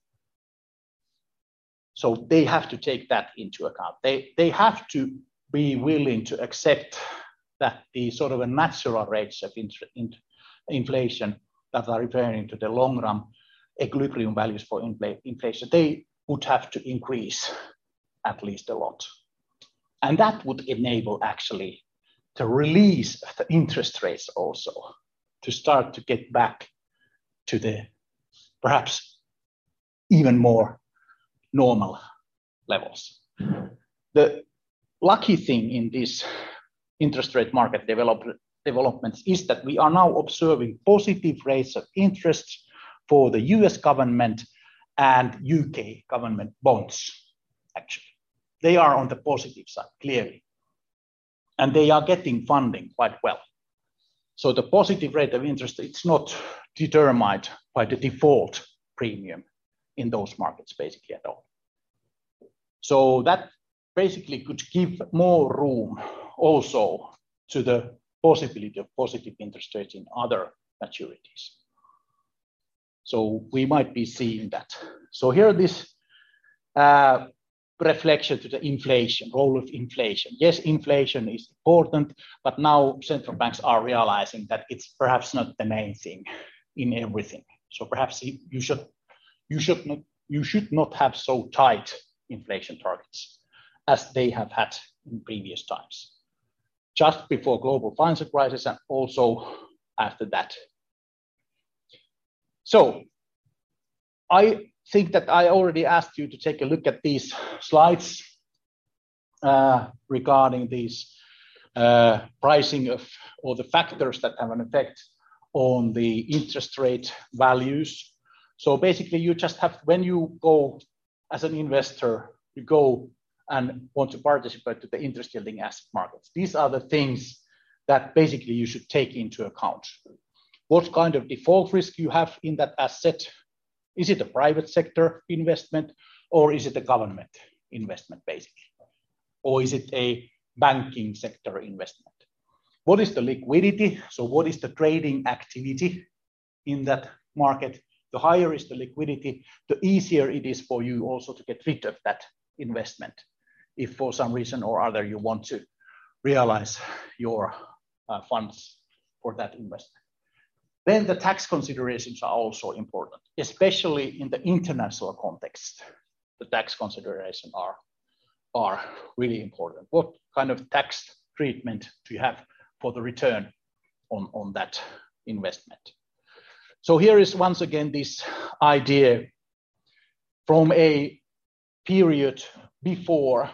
So they have to take that into account. They have to be willing to accept that the sort of a natural rates of inflation that are referring to the long-run equilibrium values for inflation, they would have to increase at least a lot. And that would enable actually the release of the interest rates also to start to get back to the perhaps even more normal levels. The lucky thing in this interest rate market developments is that we are now observing positive rates of interest for the US government and UK government bonds, actually. They are on the positive side, clearly. And they are getting funding quite well. So the positive rate of interest, it's not determined by the default premium in those markets, basically, at all. So that basically could give more room also to the possibility of positive interest rates in other maturities. So we might be seeing that. So here this reflection to the inflation, role of inflation. Yes, inflation is important, but now central banks are realizing that it's perhaps not the main thing in everything. So perhaps you should not have so tight inflation targets as they have had in previous times, just before global financial crisis and also after that. So I think that I already asked you to take a look at these slides regarding these pricing of or the factors that have an effect on the interest rate values. So basically you just have, when you go as an investor, you go and want to participate to the interest yielding asset markets. These are the things that basically you should take into account. What kind of default risk you have in that asset? Is it a private sector investment or is it a government investment basically? Or is it a banking sector investment? what is the liquidity? So what is the trading activity in that market? The higher is the liquidity, the easier it is for you also to get rid of that investment if for some reason or other you want to realize your funds for that investment. Then the tax considerations are also important, especially in the international context. The tax considerations are really important. What kind of tax treatment do you have for the return on that investment? So here is once again this idea from a period before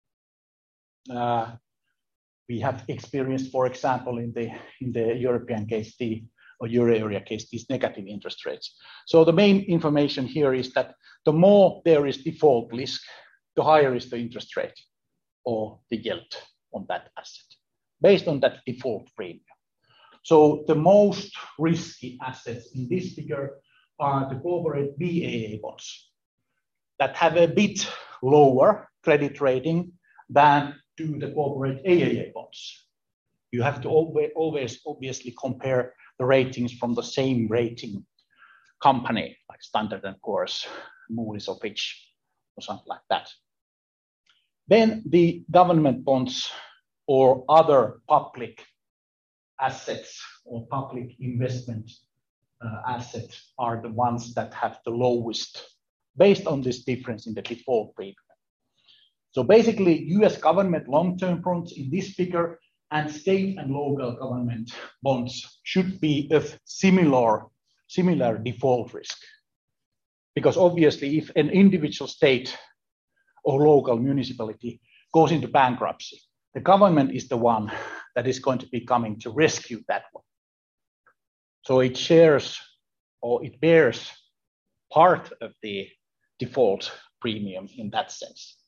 we have experienced, for example, in the European case, or Euro area case, these negative interest rates. So the main information here is that the more there is default risk, the higher is the interest rate or the yield on that asset, based on that default premium. So the most risky assets in this figure are the corporate BAA bonds that have a bit lower credit rating than do the corporate AAA bonds. You have to always obviously compare the ratings from the same rating company, like Standard & Poor's, Moody's or Fitch, or something like that. Then the government bonds or other public assets or public investment assets are the ones that have the lowest, based on this difference in the default premium. So basically, US government long-term bonds in this figure and state and local government bonds should be of similar default risk. Because obviously, if an individual state or local municipality goes into bankruptcy, the government is the one that is going to be coming to rescue that one. So it shares or it bears part of the default premium in that sense.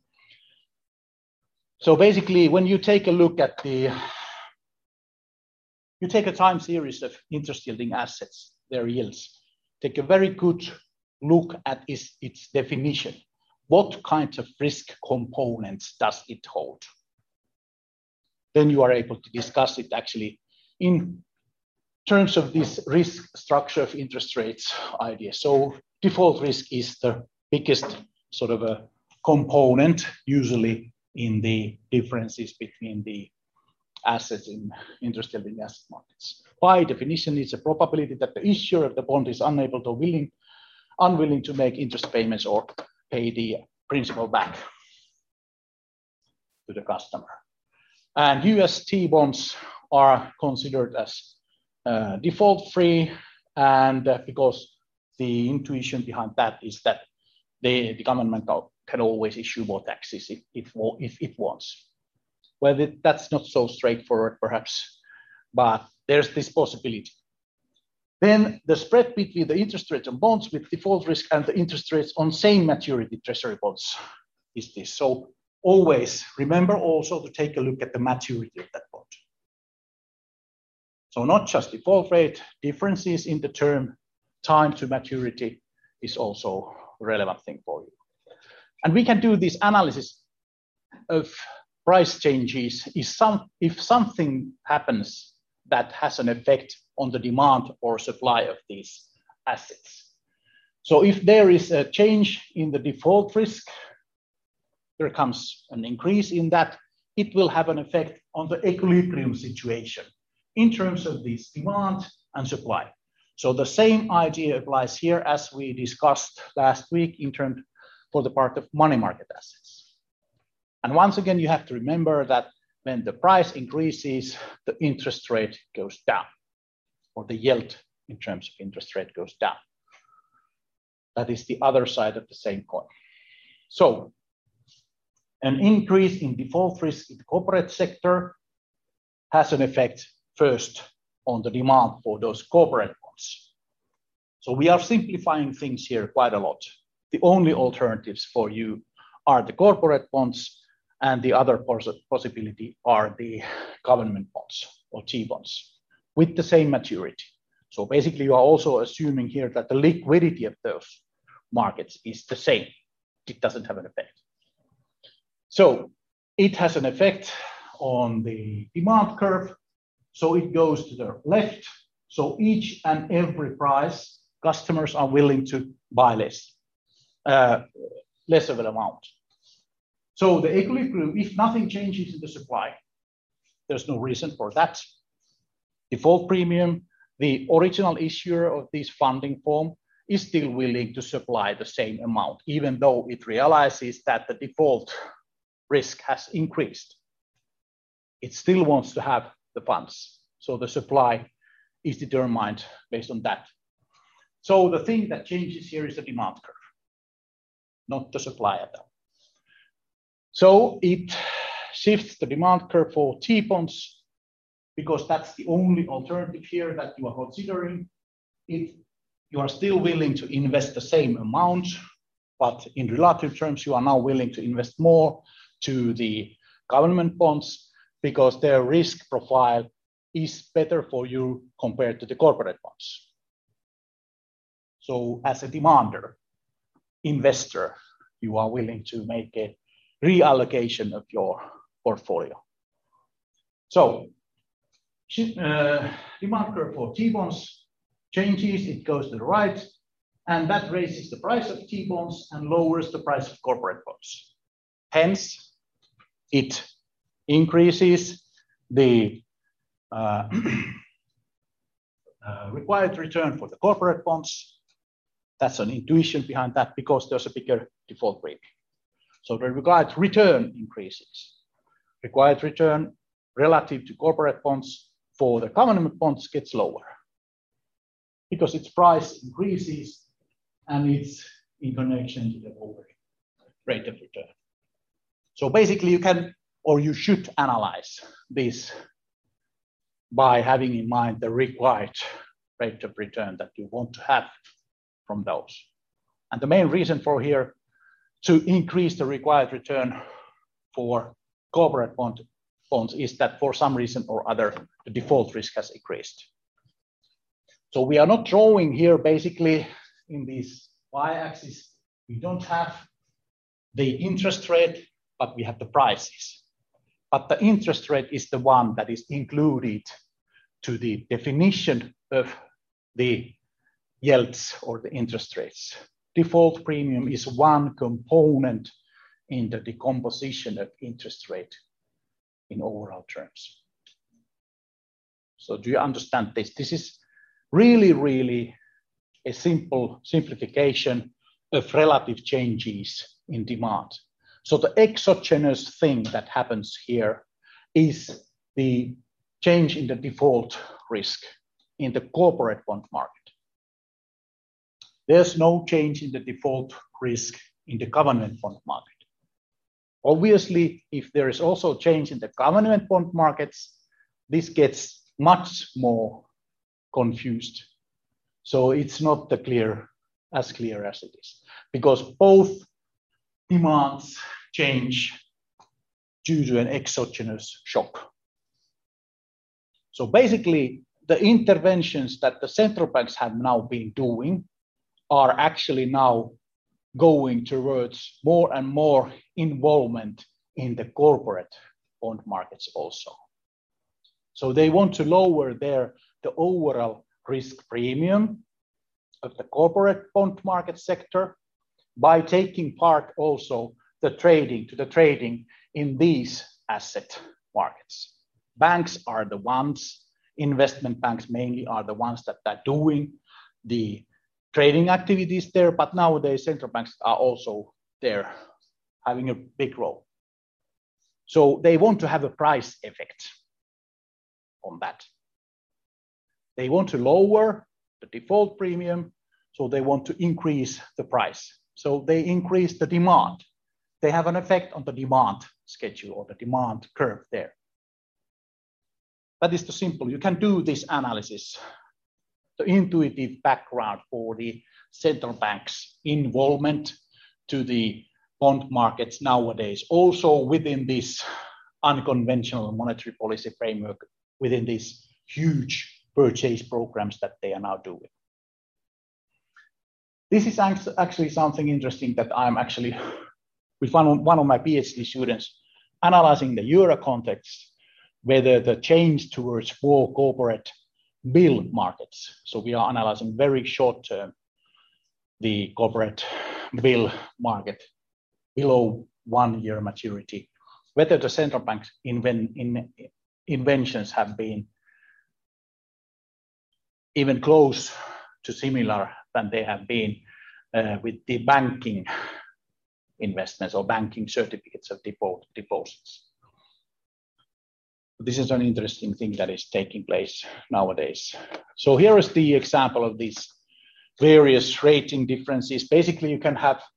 So basically, when you take a look at you take a time series of interest yielding assets, their yields, take a very good look at its definition. What kinds of risk components does it hold? Then you are able to discuss it actually in terms of this risk structure of interest rates idea. So default risk is the biggest sort of a component usually in the differences between the assets in interest yielding asset markets. By definition, it's a probability that the issuer of the bond is unable to unwilling to make interest payments or pay the principal back to the customer. And US T bonds are considered as default free, and because the intuition behind that is that the government can always issue more taxes if it wants. Well, that's not so straightforward perhaps, but there's this possibility. Then the spread between the interest rates on bonds with default risk and the interest rates on same maturity treasury bonds is this. So always remember also to take a look at the maturity of that bond. So not just default rate, differences in the term, time to maturity is also a relevant thing for you. And we can do this analysis of price changes if something happens that has an effect on the demand or supply of these assets. So if there is a change in the default risk, there comes an increase in that, it will have an effect on the equilibrium situation in terms of this demand and supply. So the same idea applies here as we discussed last week in terms for the part of money market assets. And once again, you have to remember that when the price increases, the interest rate goes down, or the yield in terms of interest rate goes down. That is the other side of the same coin. So an increase in default risk in the corporate sector has an effect first on the demand for those corporate bonds. So we are simplifying things here quite a lot. The only alternatives for you are the corporate bonds, and the other possibility are the government bonds or T bonds with the same maturity. So basically you are also assuming here that the liquidity of those markets is the same. It doesn't have an effect. So it has an effect on the demand curve So it goes to the left. So each and every price, customers are willing to buy less of an amount. So the equilibrium, if nothing changes in the supply, there's no reason for that. Default premium, the original issuer of this funding form is still willing to supply the same amount, even though it realizes that the default risk has increased. It still wants to have the funds. So the supply is determined based on that. So the thing that changes here is the demand curve, not the supply at all. So it shifts the demand curve for T-bonds because that's the only alternative here that you are considering. If you are still willing to invest the same amount, but in relative terms, you are now willing to invest more to the government bonds because their risk profile is better for you compared to the corporate bonds. So as a demander, investor, you are willing to make a reallocation of your portfolio. So demand curve for T-bonds changes, it goes to the right, and that raises the price of T-bonds and lowers the price of corporate bonds. Hence, it increases the required return for the corporate bonds. That's an intuition behind that because there's a bigger default premium. So the required return increases. Required return relative to corporate bonds for the government bonds gets lower because its price increases and it's in connection to the lower rate of return. So basically you can, or you should analyze this by having in mind the required rate of return that you want to have from those. And the main reason for here to increase the required return for corporate bonds is that for some reason or other, the default risk has increased. So we are not drawing here basically in this y-axis, we don't have the interest rate, but we have the prices. But the interest rate is the one that is included to the definition of the yields or the interest rates. Default premium is one component in the decomposition of interest rate in overall terms. So do you understand this? This is really a simple simplification of relative changes in demand. So the exogenous thing that happens here is the change in the default risk in the corporate bond market. There's no change in the default risk in the government bond market. Obviously, if there is also change in the government bond markets, this gets much more confused. So it's not as clear as it is, because both demands change due to an exogenous shock. So basically, the interventions that the central banks have now been doing are actually now going towards more and more involvement in the corporate bond markets also. So they want to lower the overall risk premium of the corporate bond market sector by taking part also the trading in these asset markets. Banks are the ones, investment banks mainly are the ones that are doing the trading activities there, but nowadays central banks are also there having a big role. So they want to have a price effect on that. They want to lower the default premium, so they want to increase the price. So they increase the demand. They have an effect on the demand schedule or the demand curve there. That is the simple. You can do this analysis, the intuitive background for the central bank's involvement to the bond markets nowadays, also within this unconventional monetary policy framework, within these huge purchase programs that they are now doing. This is actually something interesting that I'm actually, with one of my PhD students, analyzing the Euro context. whether the change towards more corporate bill markets. So we are analyzing very short term the corporate bill market below 1 year maturity, whether the central bank's inventions have been even close to similar than they have been with the banking investments or banking certificates of deposits. This is an interesting thing that is taking place nowadays. So here is the example of these various rating differences. Basically, you can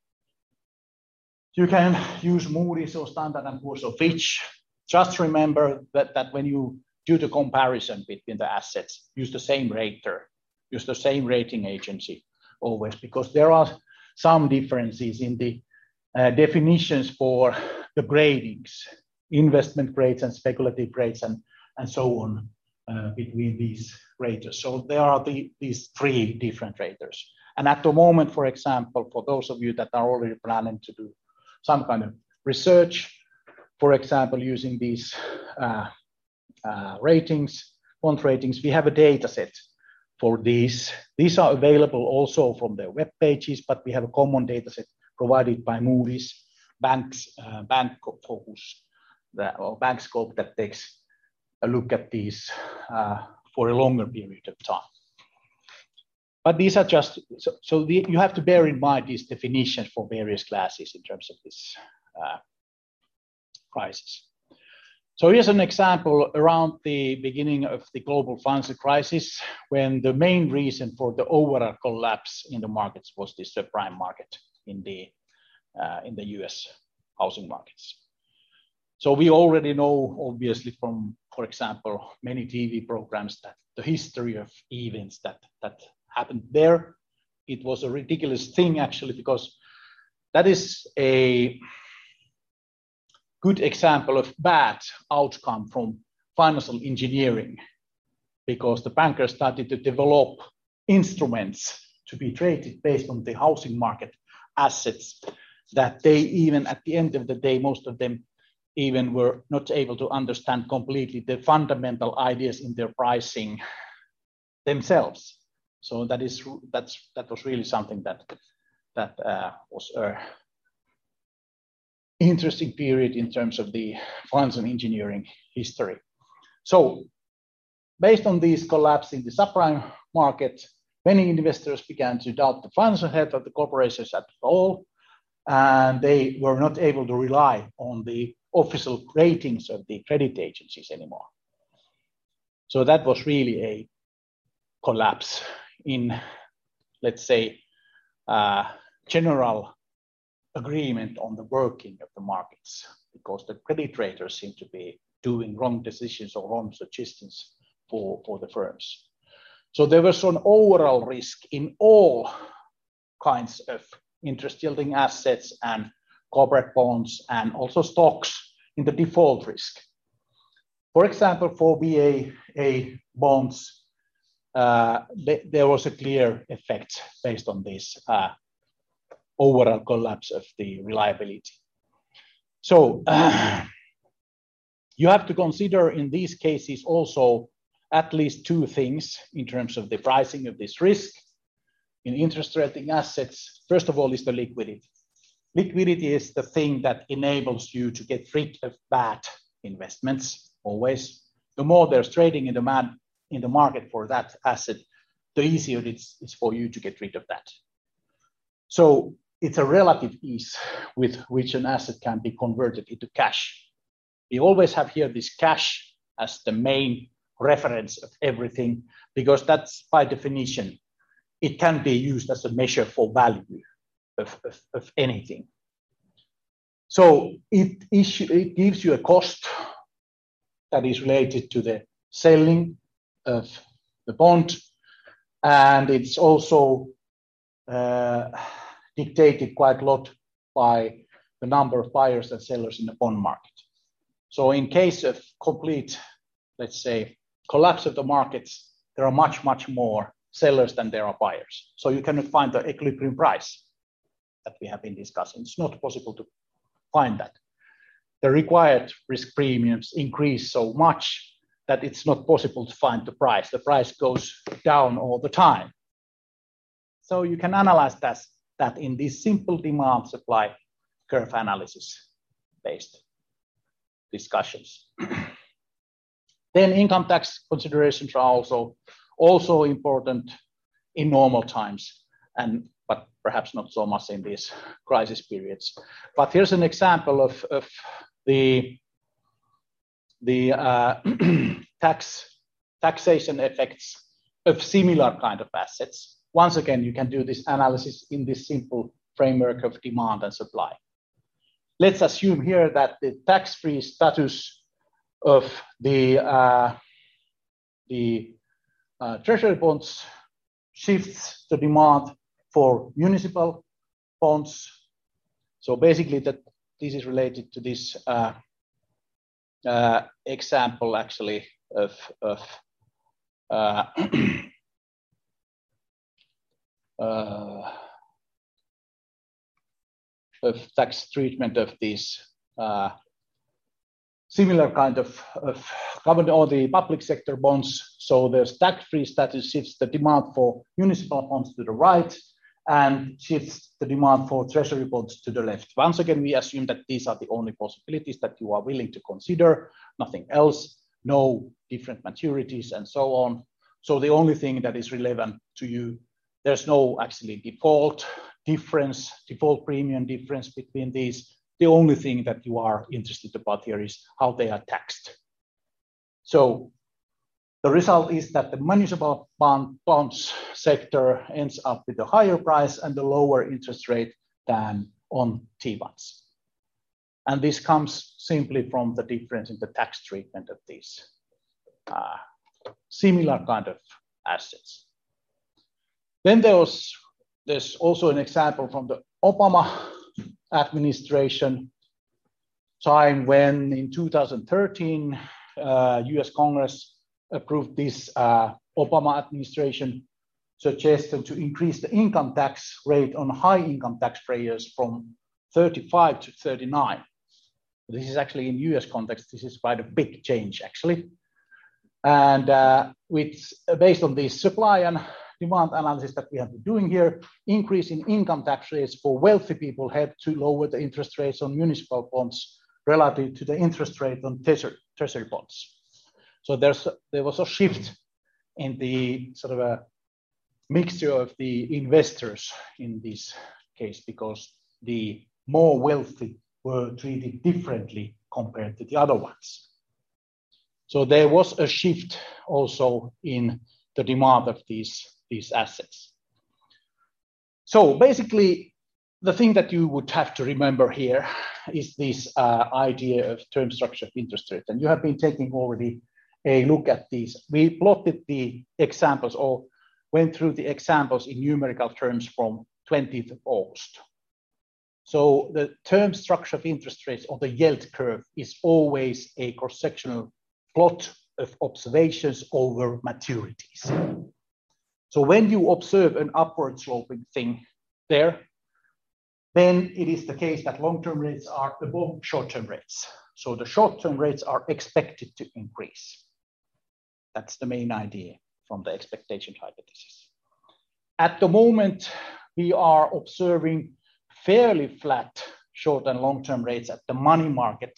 use Moody's or Standard & Poor's or Fitch. Just remember that when you do the comparison between the assets, use the same rater, use the same rating agency always, because there are some differences in the definitions for the gradings, investment grades and speculative grades and so on between these raters. So there are these three different raters. And at the moment, for example, for those of you that are already planning to do some kind of research, for example, using these ratings, bond ratings, we have a data set for these. These are available also from their web pages, but we have a common data set provided by Moody's, Bank Focus, or BankScope that takes a look at these for a longer period of time. But these are just, you have to bear in mind these definitions for various classes in terms of this crisis. So here's an example around the beginning of the global financial crisis, when the main reason for the overall collapse in the markets was this subprime market in the US housing markets. So we already know, obviously, from, for example, many TV programs, that the history of events that happened there, it was a ridiculous thing actually, because that is a good example of bad outcome from financial engineering, because the bankers started to develop instruments to be traded based on the housing market assets that they even, at the end of the day, most of them even were not able to understand completely the fundamental ideas in their pricing themselves. So that was really something that was a interesting period in terms of the financial engineering history. So based on this collapse in the subprime market, many investors began to doubt the financial health of the corporations at all, and they were not able to rely on the official ratings of the credit agencies anymore. So that was really a collapse in, let's say, general agreement on the working of the markets, because the credit raters seem to be doing wrong decisions or wrong suggestions for the firms. So there was an overall risk in all kinds of interest yielding assets and corporate bonds, and also stocks in the default risk. For example, for BAA bonds, there was a clear effect based on this overall collapse of the reliability. So you have to consider in these cases also at least two things in terms of the pricing of this risk in interest rating assets. First of all is the liquidity. Liquidity is the thing that enables you to get rid of bad investments always. The more there's trading in the market for that asset, the easier it's for you to get rid of that. So it's a relative ease with which an asset can be converted into cash. We always have here this cash as the main reference of everything, because that's by definition, it can be used as a measure for value of anything. So it gives you a cost that is related to the selling of the bond, and it's also dictated quite a lot by the number of buyers and sellers in the bond market. So in case of complete, let's say, collapse of the markets, there are much more sellers than there are buyers. So you cannot find the equilibrium price that we have been discussing. It's not possible to find that. the required risk premiums increase so much that it's not possible to find the price. The price goes down all the time. So you can analyze that in this simple demand supply curve analysis based discussions. Then income tax considerations are also important in normal times, but perhaps not so much in these crisis periods. But here's an example of the taxation effects of similar kind of assets. Once again, you can do this analysis in this simple framework of demand and supply. Let's assume here that the tax-free status of the treasury bonds shifts the demand for municipal bonds. So basically this is related to this example actually of tax treatment of these similar kind of government or the public sector bonds. So the tax-free status shifts the demand for municipal bonds to the right and shifts the demand for treasury bonds to the left. Once again, we assume that these are the only possibilities that you are willing to consider, nothing else, no different maturities and so on. So the only thing that is relevant to you, there's no actually default premium difference between these. The only thing that you are interested about here is how they are taxed. So the result is that the municipal bonds sector ends up with a higher price and a lower interest rate than on T-bonds. And this comes simply from the difference in the tax treatment of these similar kind of assets. Then there's also an example from the Obama administration time when in 2013, US Congress approved this Obama administration suggestion to increase the income tax rate on high income taxpayers from 35 to 39. This is actually in US context, this is quite a big change actually. And based on this supply and demand analysis that we have been doing here, increase in income tax rates for wealthy people helped to lower the interest rates on municipal bonds relative to the interest rate on treasury bonds. So there was a shift in the sort of a mixture of the investors in this case because the more wealthy were treated differently compared to the other ones. So there was a shift also in the demand of these assets. So basically, the thing that you would have to remember here is this idea of term structure of interest rate. And you have been taking already a look at these. We plotted the examples or went through the examples in numerical terms from 20th of August. So the term structure of interest rates or the yield curve is always a cross-sectional plot of observations over maturities. So when you observe an upward sloping thing there, then it is the case that long-term rates are above short-term rates. So the short-term rates are expected to increase. That's the main idea from the expectation hypothesis. At the moment, we are observing fairly flat short and long-term rates at the money market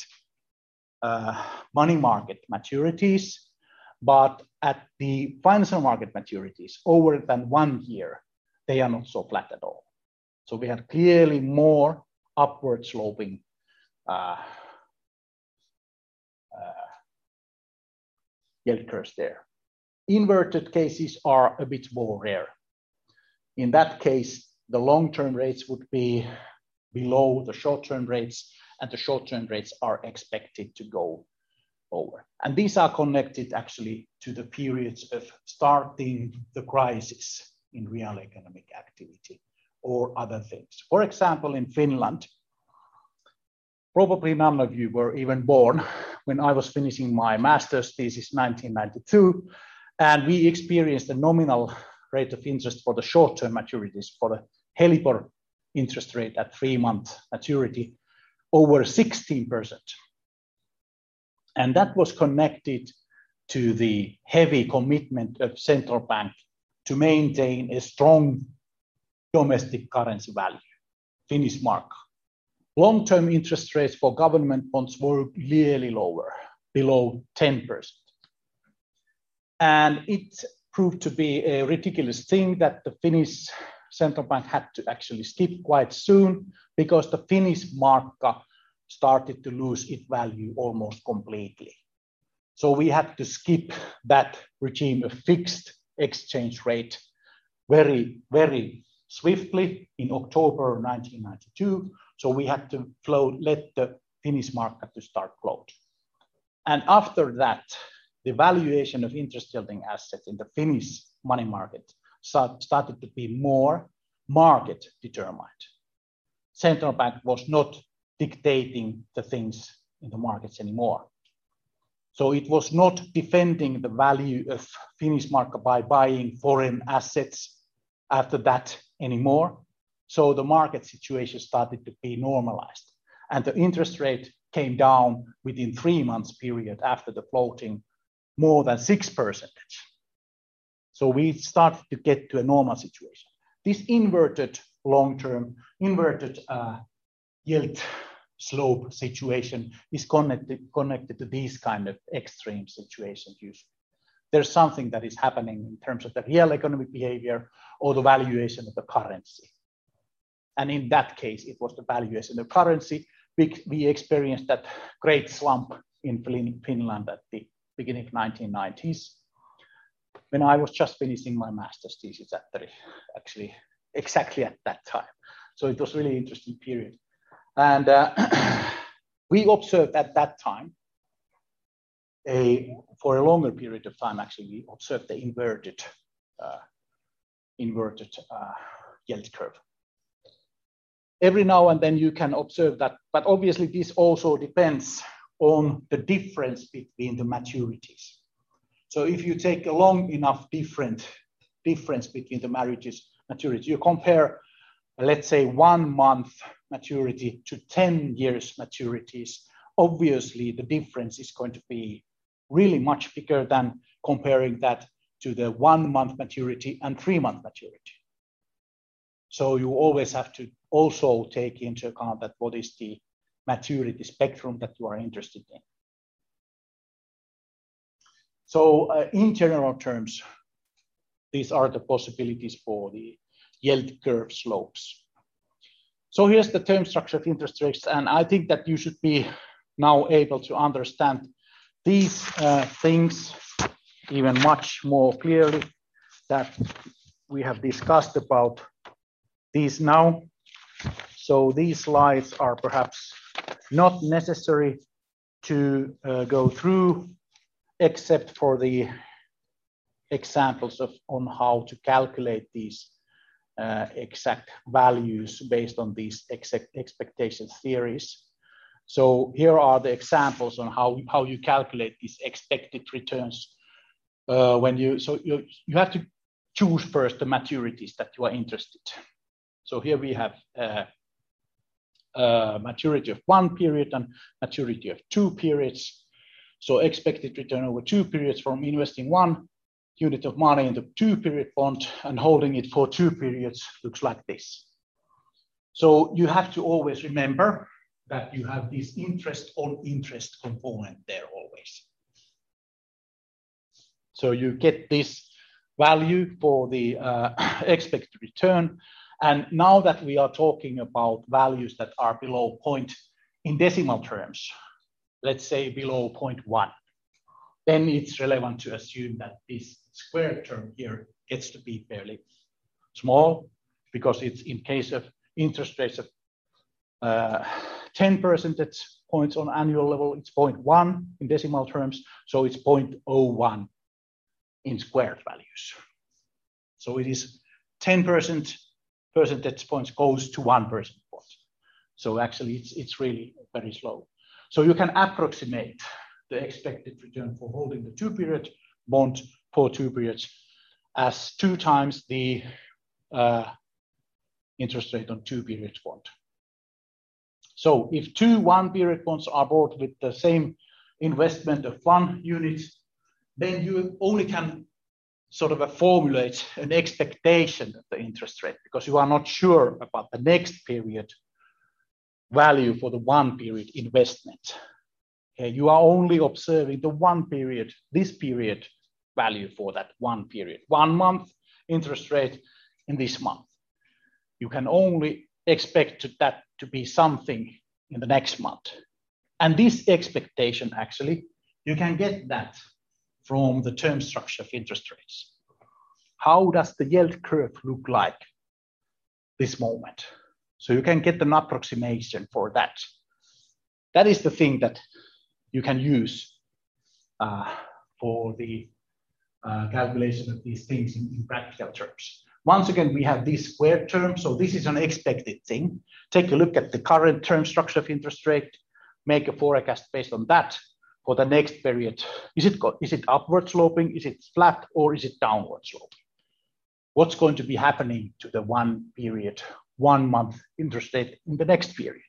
maturities, but at the financial market maturities over than 1 year, they are not so flat at all. So we have clearly more upward sloping yield curves there. Inverted cases are a bit more rare. In that case, the long-term rates would be below the short-term rates, and the short-term rates are expected to go over. And these are connected actually to the periods of starting the crisis in real economic activity or other things. For example, in Finland, probably none of you were even born when I was finishing my master's thesis in 1992, and we experienced a nominal rate of interest for the short-term maturities for the Helibor interest rate at 3-month maturity over 16%. And that was connected to the heavy commitment of central bank to maintain a strong domestic currency value, Finnish mark. Long-term interest rates for government bonds were clearly lower, below 10%. And it proved to be a ridiculous thing that the Finnish central bank had to actually skip quite soon, because the Finnish markka started to lose its value almost completely. So we had to skip that regime of fixed exchange rate very, very swiftly in October 1992. So we had to let the Finnish market to start float. And after that, the valuation of interest-yielding assets in the Finnish money market started to be more market determined. Central bank was not dictating the things in the markets anymore. So it was not defending the value of Finnish market by buying foreign assets after that anymore. So the market situation started to be normalized, and the interest rate came down within 3 months period after the floating more than 6%. So we started to get to a normal situation. This inverted long-term, inverted yield slope situation is connected to these kind of extreme situations usually. There's something that is happening in terms of the real economic behavior or the valuation of the currency. And in that case, it was the valuation of currency. We experienced that great slump in Finland at the beginning of 1990s, when I was just finishing my master's thesis actually exactly at that time. So it was really interesting period. And we observed at that time, for a longer period of time, actually, we observed the inverted yield curve. Every now and then you can observe that, but obviously this also depends on the difference between the maturities. So if you take a long enough difference between the maturity, you compare, let's say, 1 month maturity to 10 years maturities, obviously the difference is going to be really much bigger than comparing that to the 1 month maturity and 3 month maturity. So you always have to also take into account that what is the maturity spectrum that you are interested in. So in general terms, these are the possibilities for the yield curve slopes. So here's the term structure of interest rates, and I think that you should be now able to understand these things even much more clearly that we have discussed about these now. So these slides are perhaps not necessary to go through, except for the examples on how to calculate these exact values based on these expectation theories. So here are the examples on how you calculate these expected returns. You have to choose first the maturities that you are interested. So here we have maturity of 1 period and maturity of 2 periods. So expected return over 2 periods from investing 1 unit of money in the 2-period bond and holding it for 2 periods looks like this. So you have to always remember that you have this interest on interest component there always. So you get this value for the expected return. And now that we are talking about values that are below point in decimal terms, let's say below 0.1, then it's relevant to assume that this square term here gets to be fairly small, because it's in case of interest rates of 10 percentage points on annual level, it's 0.1 in decimal terms, so it's 0.01 in squared values. So it is 10 percentage points goes to 1 percentage point. So actually it's really very slow. So you can approximate the expected return for holding the 2-period bond for 2 periods as 2 times the interest rate on 2-period bond. So if 2 1-period bonds are bought with the same investment of 1 unit, then you only can sort of formulate an expectation of the interest rate because you are not sure about the next period value for the 1 period investment. Okay, you are only observing the 1 period, this period value for that 1 period, 1 month interest rate in this month. You can only expect that to be something in the next month. And this expectation, actually, you can get that from the term structure of interest rates. How does the yield curve look like this moment? So you can get an approximation for that. That is the thing that you can use for the calculation of these things in practical terms. Once again, we have this squared term, so this is an expected thing. Take a look at the current term structure of interest rate, make a forecast based on that for the next period. Is it upward sloping, is it flat, or is it downward sloping? What's going to be happening to the 1 period, 1 month interest rate in the next period?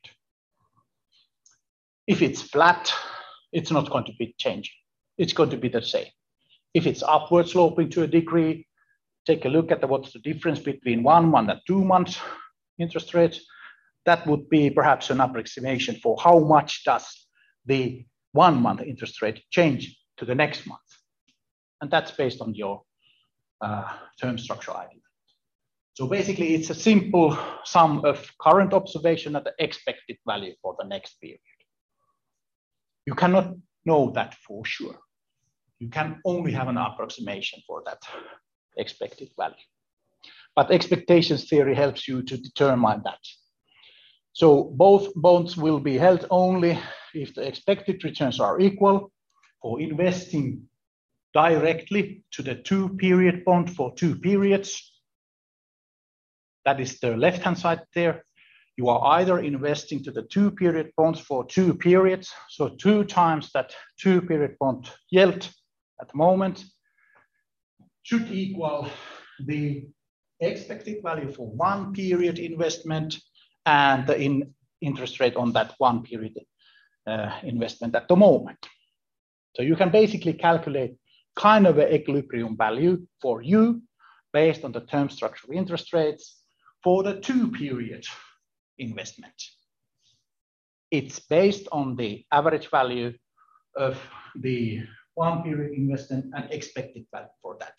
If it's flat, it's not going to be changing. It's going to be the same. If it's upward sloping to a degree, take a look at what's the difference between 1 month and 2 months interest rates. That would be perhaps an approximation for how much does the 1 month interest rate change to the next month. And that's based on your term structure idea. So basically, it's a simple sum of current observation and the expected value for the next period. You cannot know that for sure. You can only have an approximation for that expected value. But expectations theory helps you to determine that. So both bonds will be held only if the expected returns are equal. For investing directly to the 2-period bond for 2 periods, that is the left-hand side there. You are either investing to the 2-period bonds for 2 periods, so 2 times that 2-period bond yield at the moment should equal the expected value for 1 period investment and the interest rate on that 1 period investment at the moment. So you can basically calculate kind of an equilibrium value for you based on the term structure of interest rates for the 2-period investment. It's based on the average value of the 1 period investment and expected value for that.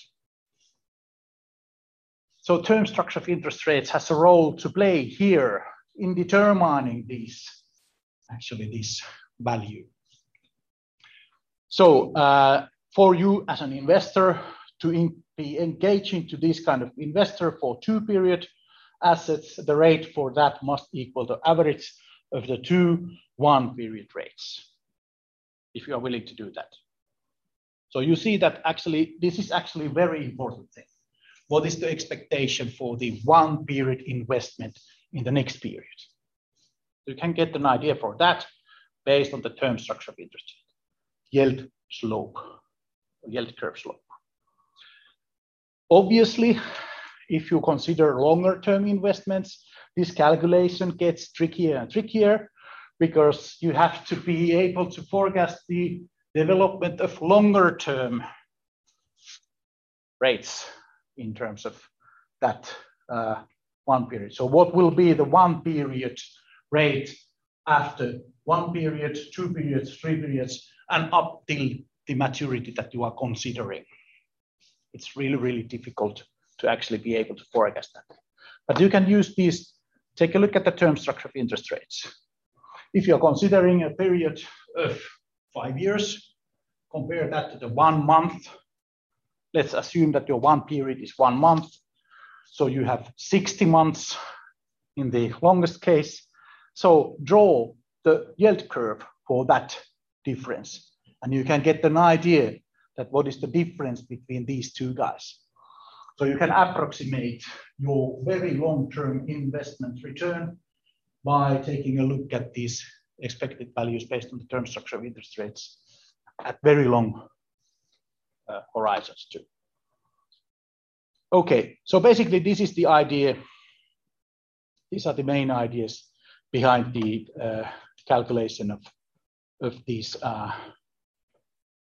So term structure of interest rates has a role to play here in determining this value. So for you as an investor to be engaging to this kind of investor for 2-period assets, the rate for that must equal the average of the 2 1-period rates, if you are willing to do that. So you see that actually, this is actually a very important thing. What is the expectation for the 1-period investment in the next period? You can get an idea for that based on the term structure of interest rate, yield curve slope. Obviously, if you consider longer term investments, this calculation gets trickier and trickier because you have to be able to forecast the development of longer term rates in terms of that 1 period. So what will be the 1 period rate after 1 period, 2 periods, 3 periods, and up till the maturity that you are considering? It's really, really difficult to actually be able to forecast that. But you can use these. Take a look at the term structure of interest rates. If you're considering a period of 5 years, compare that to the 1 month. Let's assume that your 1 period is 1 month. So you have 60 months in the longest case. So draw the yield curve for that difference. And you can get an idea that what is the difference between these two guys. So you can approximate your very long-term investment return by taking a look at these expected values based on the term structure of interest rates at very long horizons too. Okay, so basically this is the idea. These are the main ideas behind the calculation of these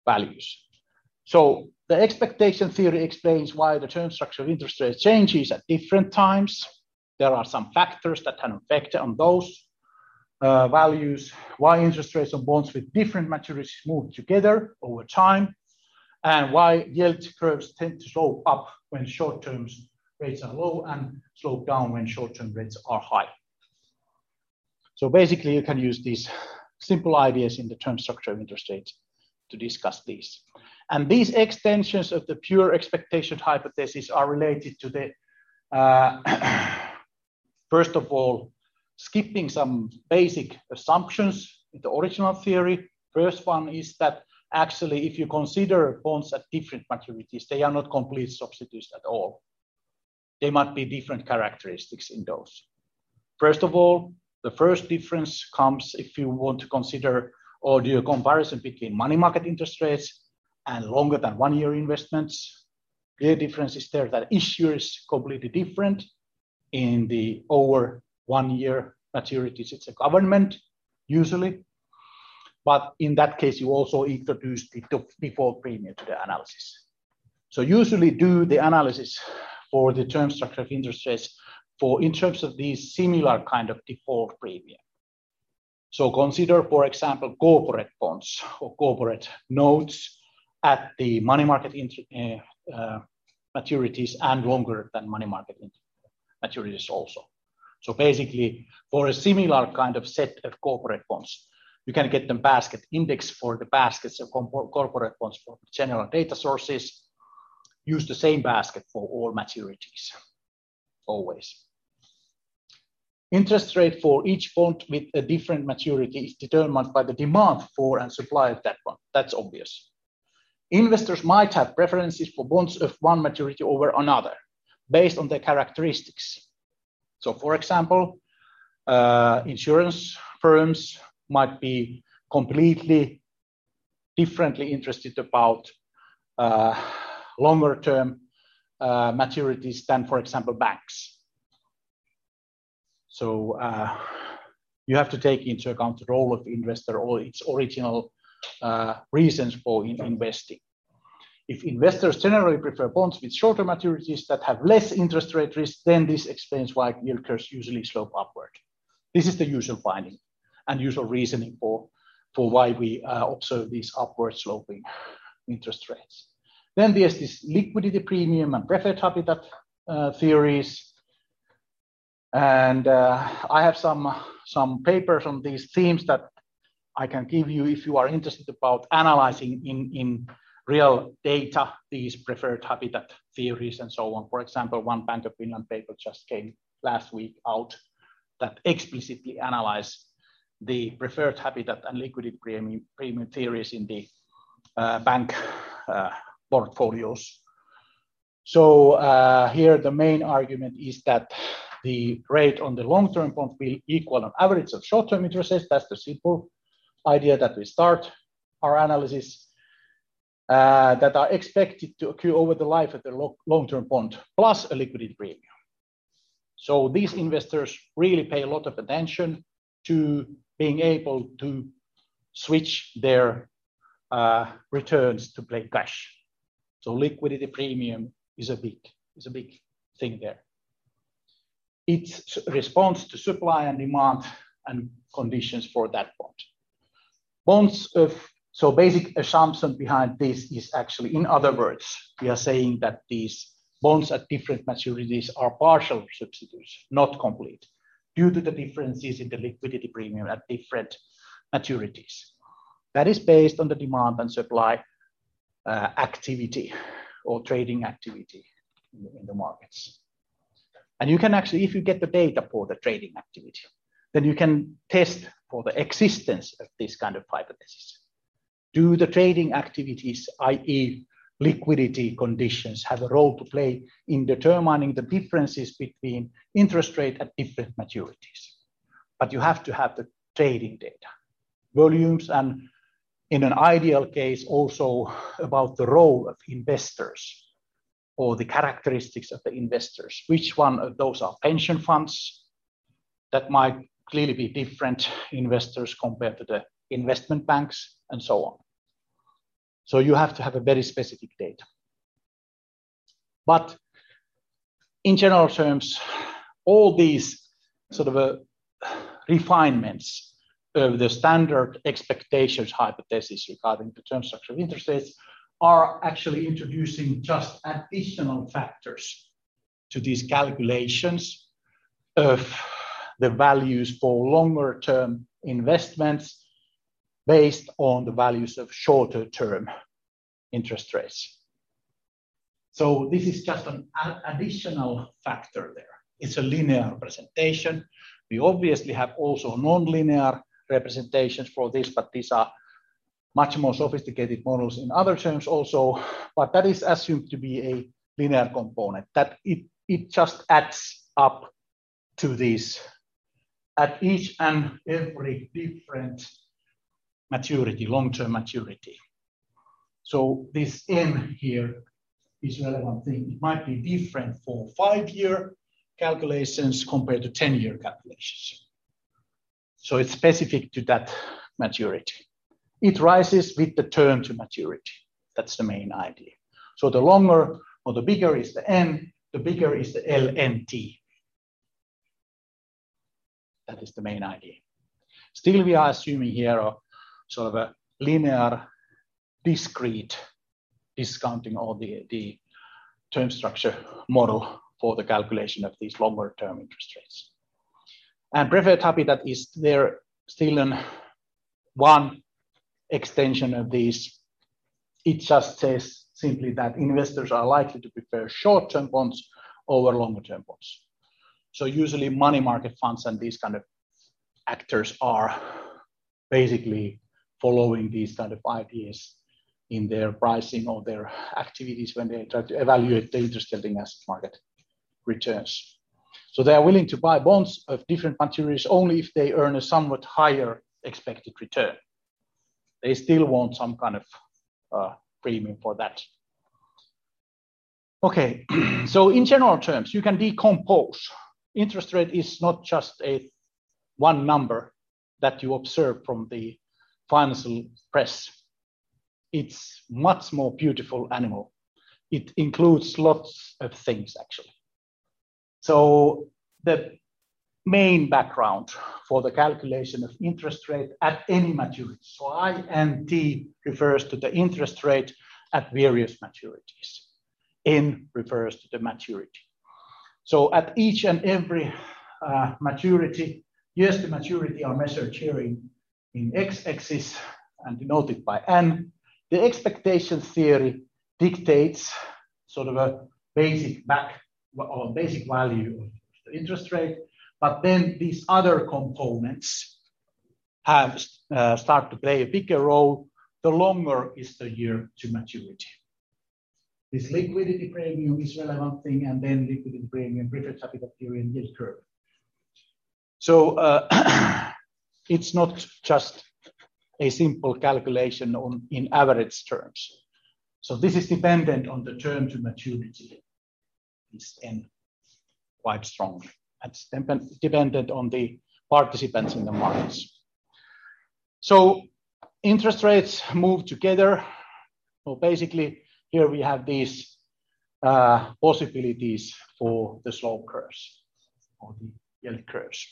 values. So the expectation theory explains why the term structure of interest rate changes at different times. There are some factors that have an effect on those values, why interest rates on bonds with different maturities move together over time, and why yield curves tend to slope up when short-term rates are low and slope down when short-term rates are high. So basically, you can use these simple ideas in the term structure of interest rates to discuss these. And these extensions of the pure expectation hypothesis are related to the, first of all, skipping some basic assumptions in the original theory. First one is that actually, if you consider bonds at different maturities, they are not complete substitutes at all. There might be different characteristics in those. First of all, the first difference comes if you want to consider or do a comparison between money market interest rates and longer than 1 year investments. The difference is there that issuer is completely different. In the over 1 year maturities, it's a government usually. But in that case, you also introduce the default premium to the analysis. So usually do the analysis for the term structure of interest rates in terms of these similar kind of default premium. So consider, for example, corporate bonds or corporate notes at the money market maturities and longer than money market maturities also. So basically, for a similar kind of set of corporate bonds, you can get the basket index for the baskets of corporate bonds from general data sources. Use the same basket for all maturities, always. Interest rate for each bond with a different maturity is determined by the demand for and supply of that one. That's obvious. Investors might have preferences for bonds of one maturity over another based on their characteristics. So for example, insurance firms might be completely differently interested about longer term maturities than, for example, banks. So you have to take into account the role of the investor or its original reasons for investing. If investors generally prefer bonds with shorter maturities that have less interest rate risk, then this explains why yield curves usually slope upward. This is the usual finding and usual reasoning for why we observe these upward sloping interest rates. Then there's this liquidity premium and preferred habitat theories. And I have some papers on these themes that I can give you if you are interested about analyzing in real data these preferred habitat theories and so on. For example, one Bank of Finland paper just came last week out that explicitly analyzed the preferred habitat and liquidity premium theories in the bank portfolios. So here the main argument is that the rate on the long-term bond will equal an average of short-term interest rates. That's the simple idea that we start our analysis that are expected to occur over the life of the long-term bond plus a liquidity premium. So these investors really pay a lot of attention to being able to switch their returns to play cash. So liquidity premium is a big thing there. It responds to supply and demand and conditions for that bond. So basic assumption behind this is actually, in other words, we are saying that these bonds at different maturities are partial substitutes, not complete, due to the differences in the liquidity premium at different maturities. That is based on the demand and supply activity or trading activity in the markets. And you can actually, if you get the data for the trading activity, then you can test for the existence of this kind of hypothesis. Do the trading activities, i.e. liquidity conditions, have a role to play in determining the differences between interest rate at different maturities? But you have to have the trading data, volumes, and in an ideal case also about the role of investors or the characteristics of the investors. Which one of those are pension funds that might clearly be different investors compared to the investment banks and so on. So you have to have a very specific data. But in general terms, all these sort of refinements of the standard expectations hypothesis regarding the term structure of interest rates are actually introducing just additional factors to these calculations of the values for longer term investments based on the values of shorter term interest rates. So this is just an additional factor there. It's a linear representation. We obviously have also non-linear representations for this, but these are much more sophisticated models in other terms also, but that is assumed to be a linear component, that it just adds up to these at each and every different maturity, long-term maturity. So this N here is a relevant thing. It might be different for 5-year calculations compared to 10-year calculations. So it's specific to that maturity. It rises with the term to maturity. That's the main idea. So the longer or the bigger is the N, the bigger is the LNT. That is the main idea. Still, we are assuming here a sort of a linear, discrete discounting of the term structure model for the calculation of these longer term interest rates. And preferred habitat is there still one extension of these. It just says simply that investors are likely to prefer short-term bonds over longer-term bonds. So usually money market funds and these kind of actors are basically following these kind of ideas in their pricing or their activities when they try to evaluate the interest-yielding asset market returns. So they are willing to buy bonds of different maturities only if they earn a somewhat higher expected return. They still want some kind of premium for that. Okay, so in general terms, you can decompose. Interest rate is not just one number that you observe from the financial press. It's much more beautiful animal. It includes lots of things actually. So the main background for the calculation of interest rate at any maturity. So INT refers to the interest rate at various maturities. N refers to the maturity. So at each and every maturity, years to maturity are measured here in x-axis and denoted by N. The expectation theory dictates sort of a basic value of the interest rate, but then these other components have start to play a bigger role the longer is the year to maturity. This liquidity premium is relevant thing, and then liquidity premium, preferred habitat theory, and yield curve. So it's not just a simple calculation in average terms. So this is dependent on the term to maturity. It's N quite strongly. It's dependent on the participants in the markets. So interest rates move together. So basically, here we have these possibilities for the slope curves or the yield curves.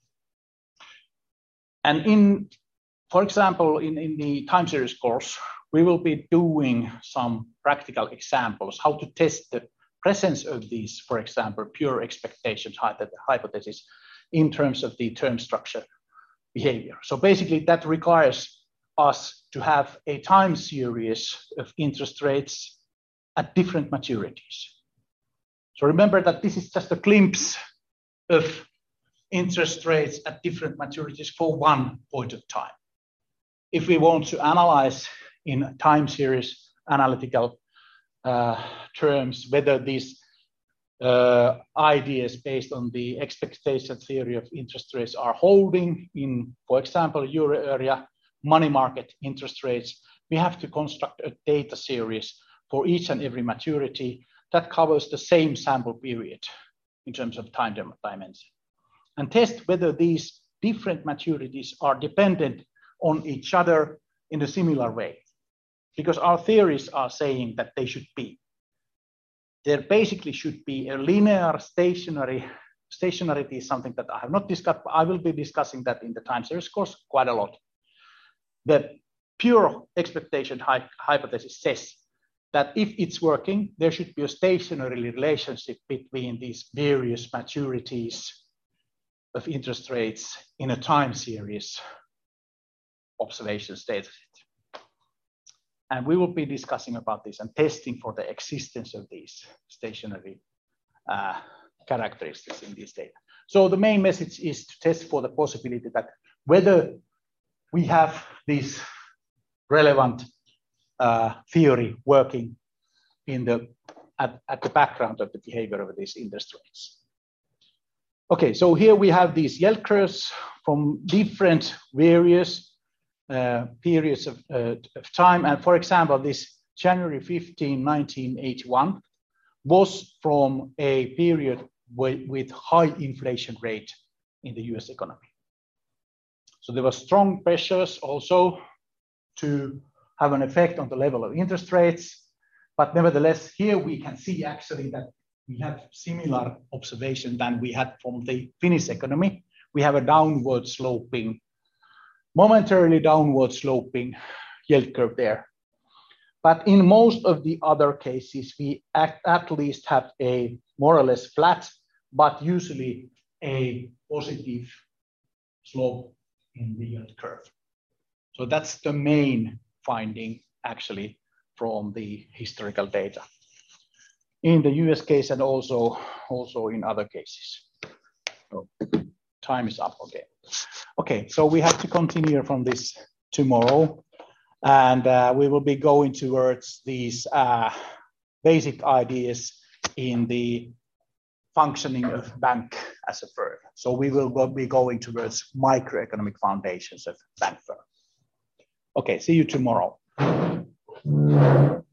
And for example, in the time series course, we will be doing some practical examples, how to test the presence of these, for example, pure expectations hypothesis in terms of the term structure behavior. So basically that requires us to have a time series of interest rates at different maturities. So remember that this is just a glimpse of interest rates at different maturities for one point of time. If we want to analyze in time series analytical terms whether these ideas based on the expectation theory of interest rates are holding in, for example, euro area money market interest rates, we have to construct a data series for each and every maturity that covers the same sample period in terms of time dimension, and test whether these different maturities are dependent on each other in a similar way. because our theories are saying that they should be. There basically should be a linear stationary. Stationarity is something that I have not discussed, but I will be discussing that in the time series course quite a lot. The pure expectation hypothesis says that if it's working, there should be a stationary relationship between these various maturities of interest rates in a time series observation data set. And we will be discussing about this and testing for the existence of these stationary characteristics in this data. So the main message is to test for the possibility that whether we have this relevant theory working in at the background of the behavior of these interest rates. Okay, so here we have these yield curves from different various periods of time. And for example, this January 15, 1981 was from a period with high inflation rate in the US economy. So there were strong pressures also to have an effect on the level of interest rates. But nevertheless, here we can see actually that we have similar observation than we had from the Finnish economy. We have a downward sloping, momentarily downward sloping yield curve there. But in most of the other cases, we at least have a more or less flat, but usually a positive slope in the yield curve. So that's the main finding actually from the historical data in the US case and also in other cases. So time is up again. Okay, so we have to continue from this tomorrow. And we will be going towards these basic ideas in the functioning of bank as a firm. So we will be going towards microeconomic foundations of bank firm. Okay, see you tomorrow.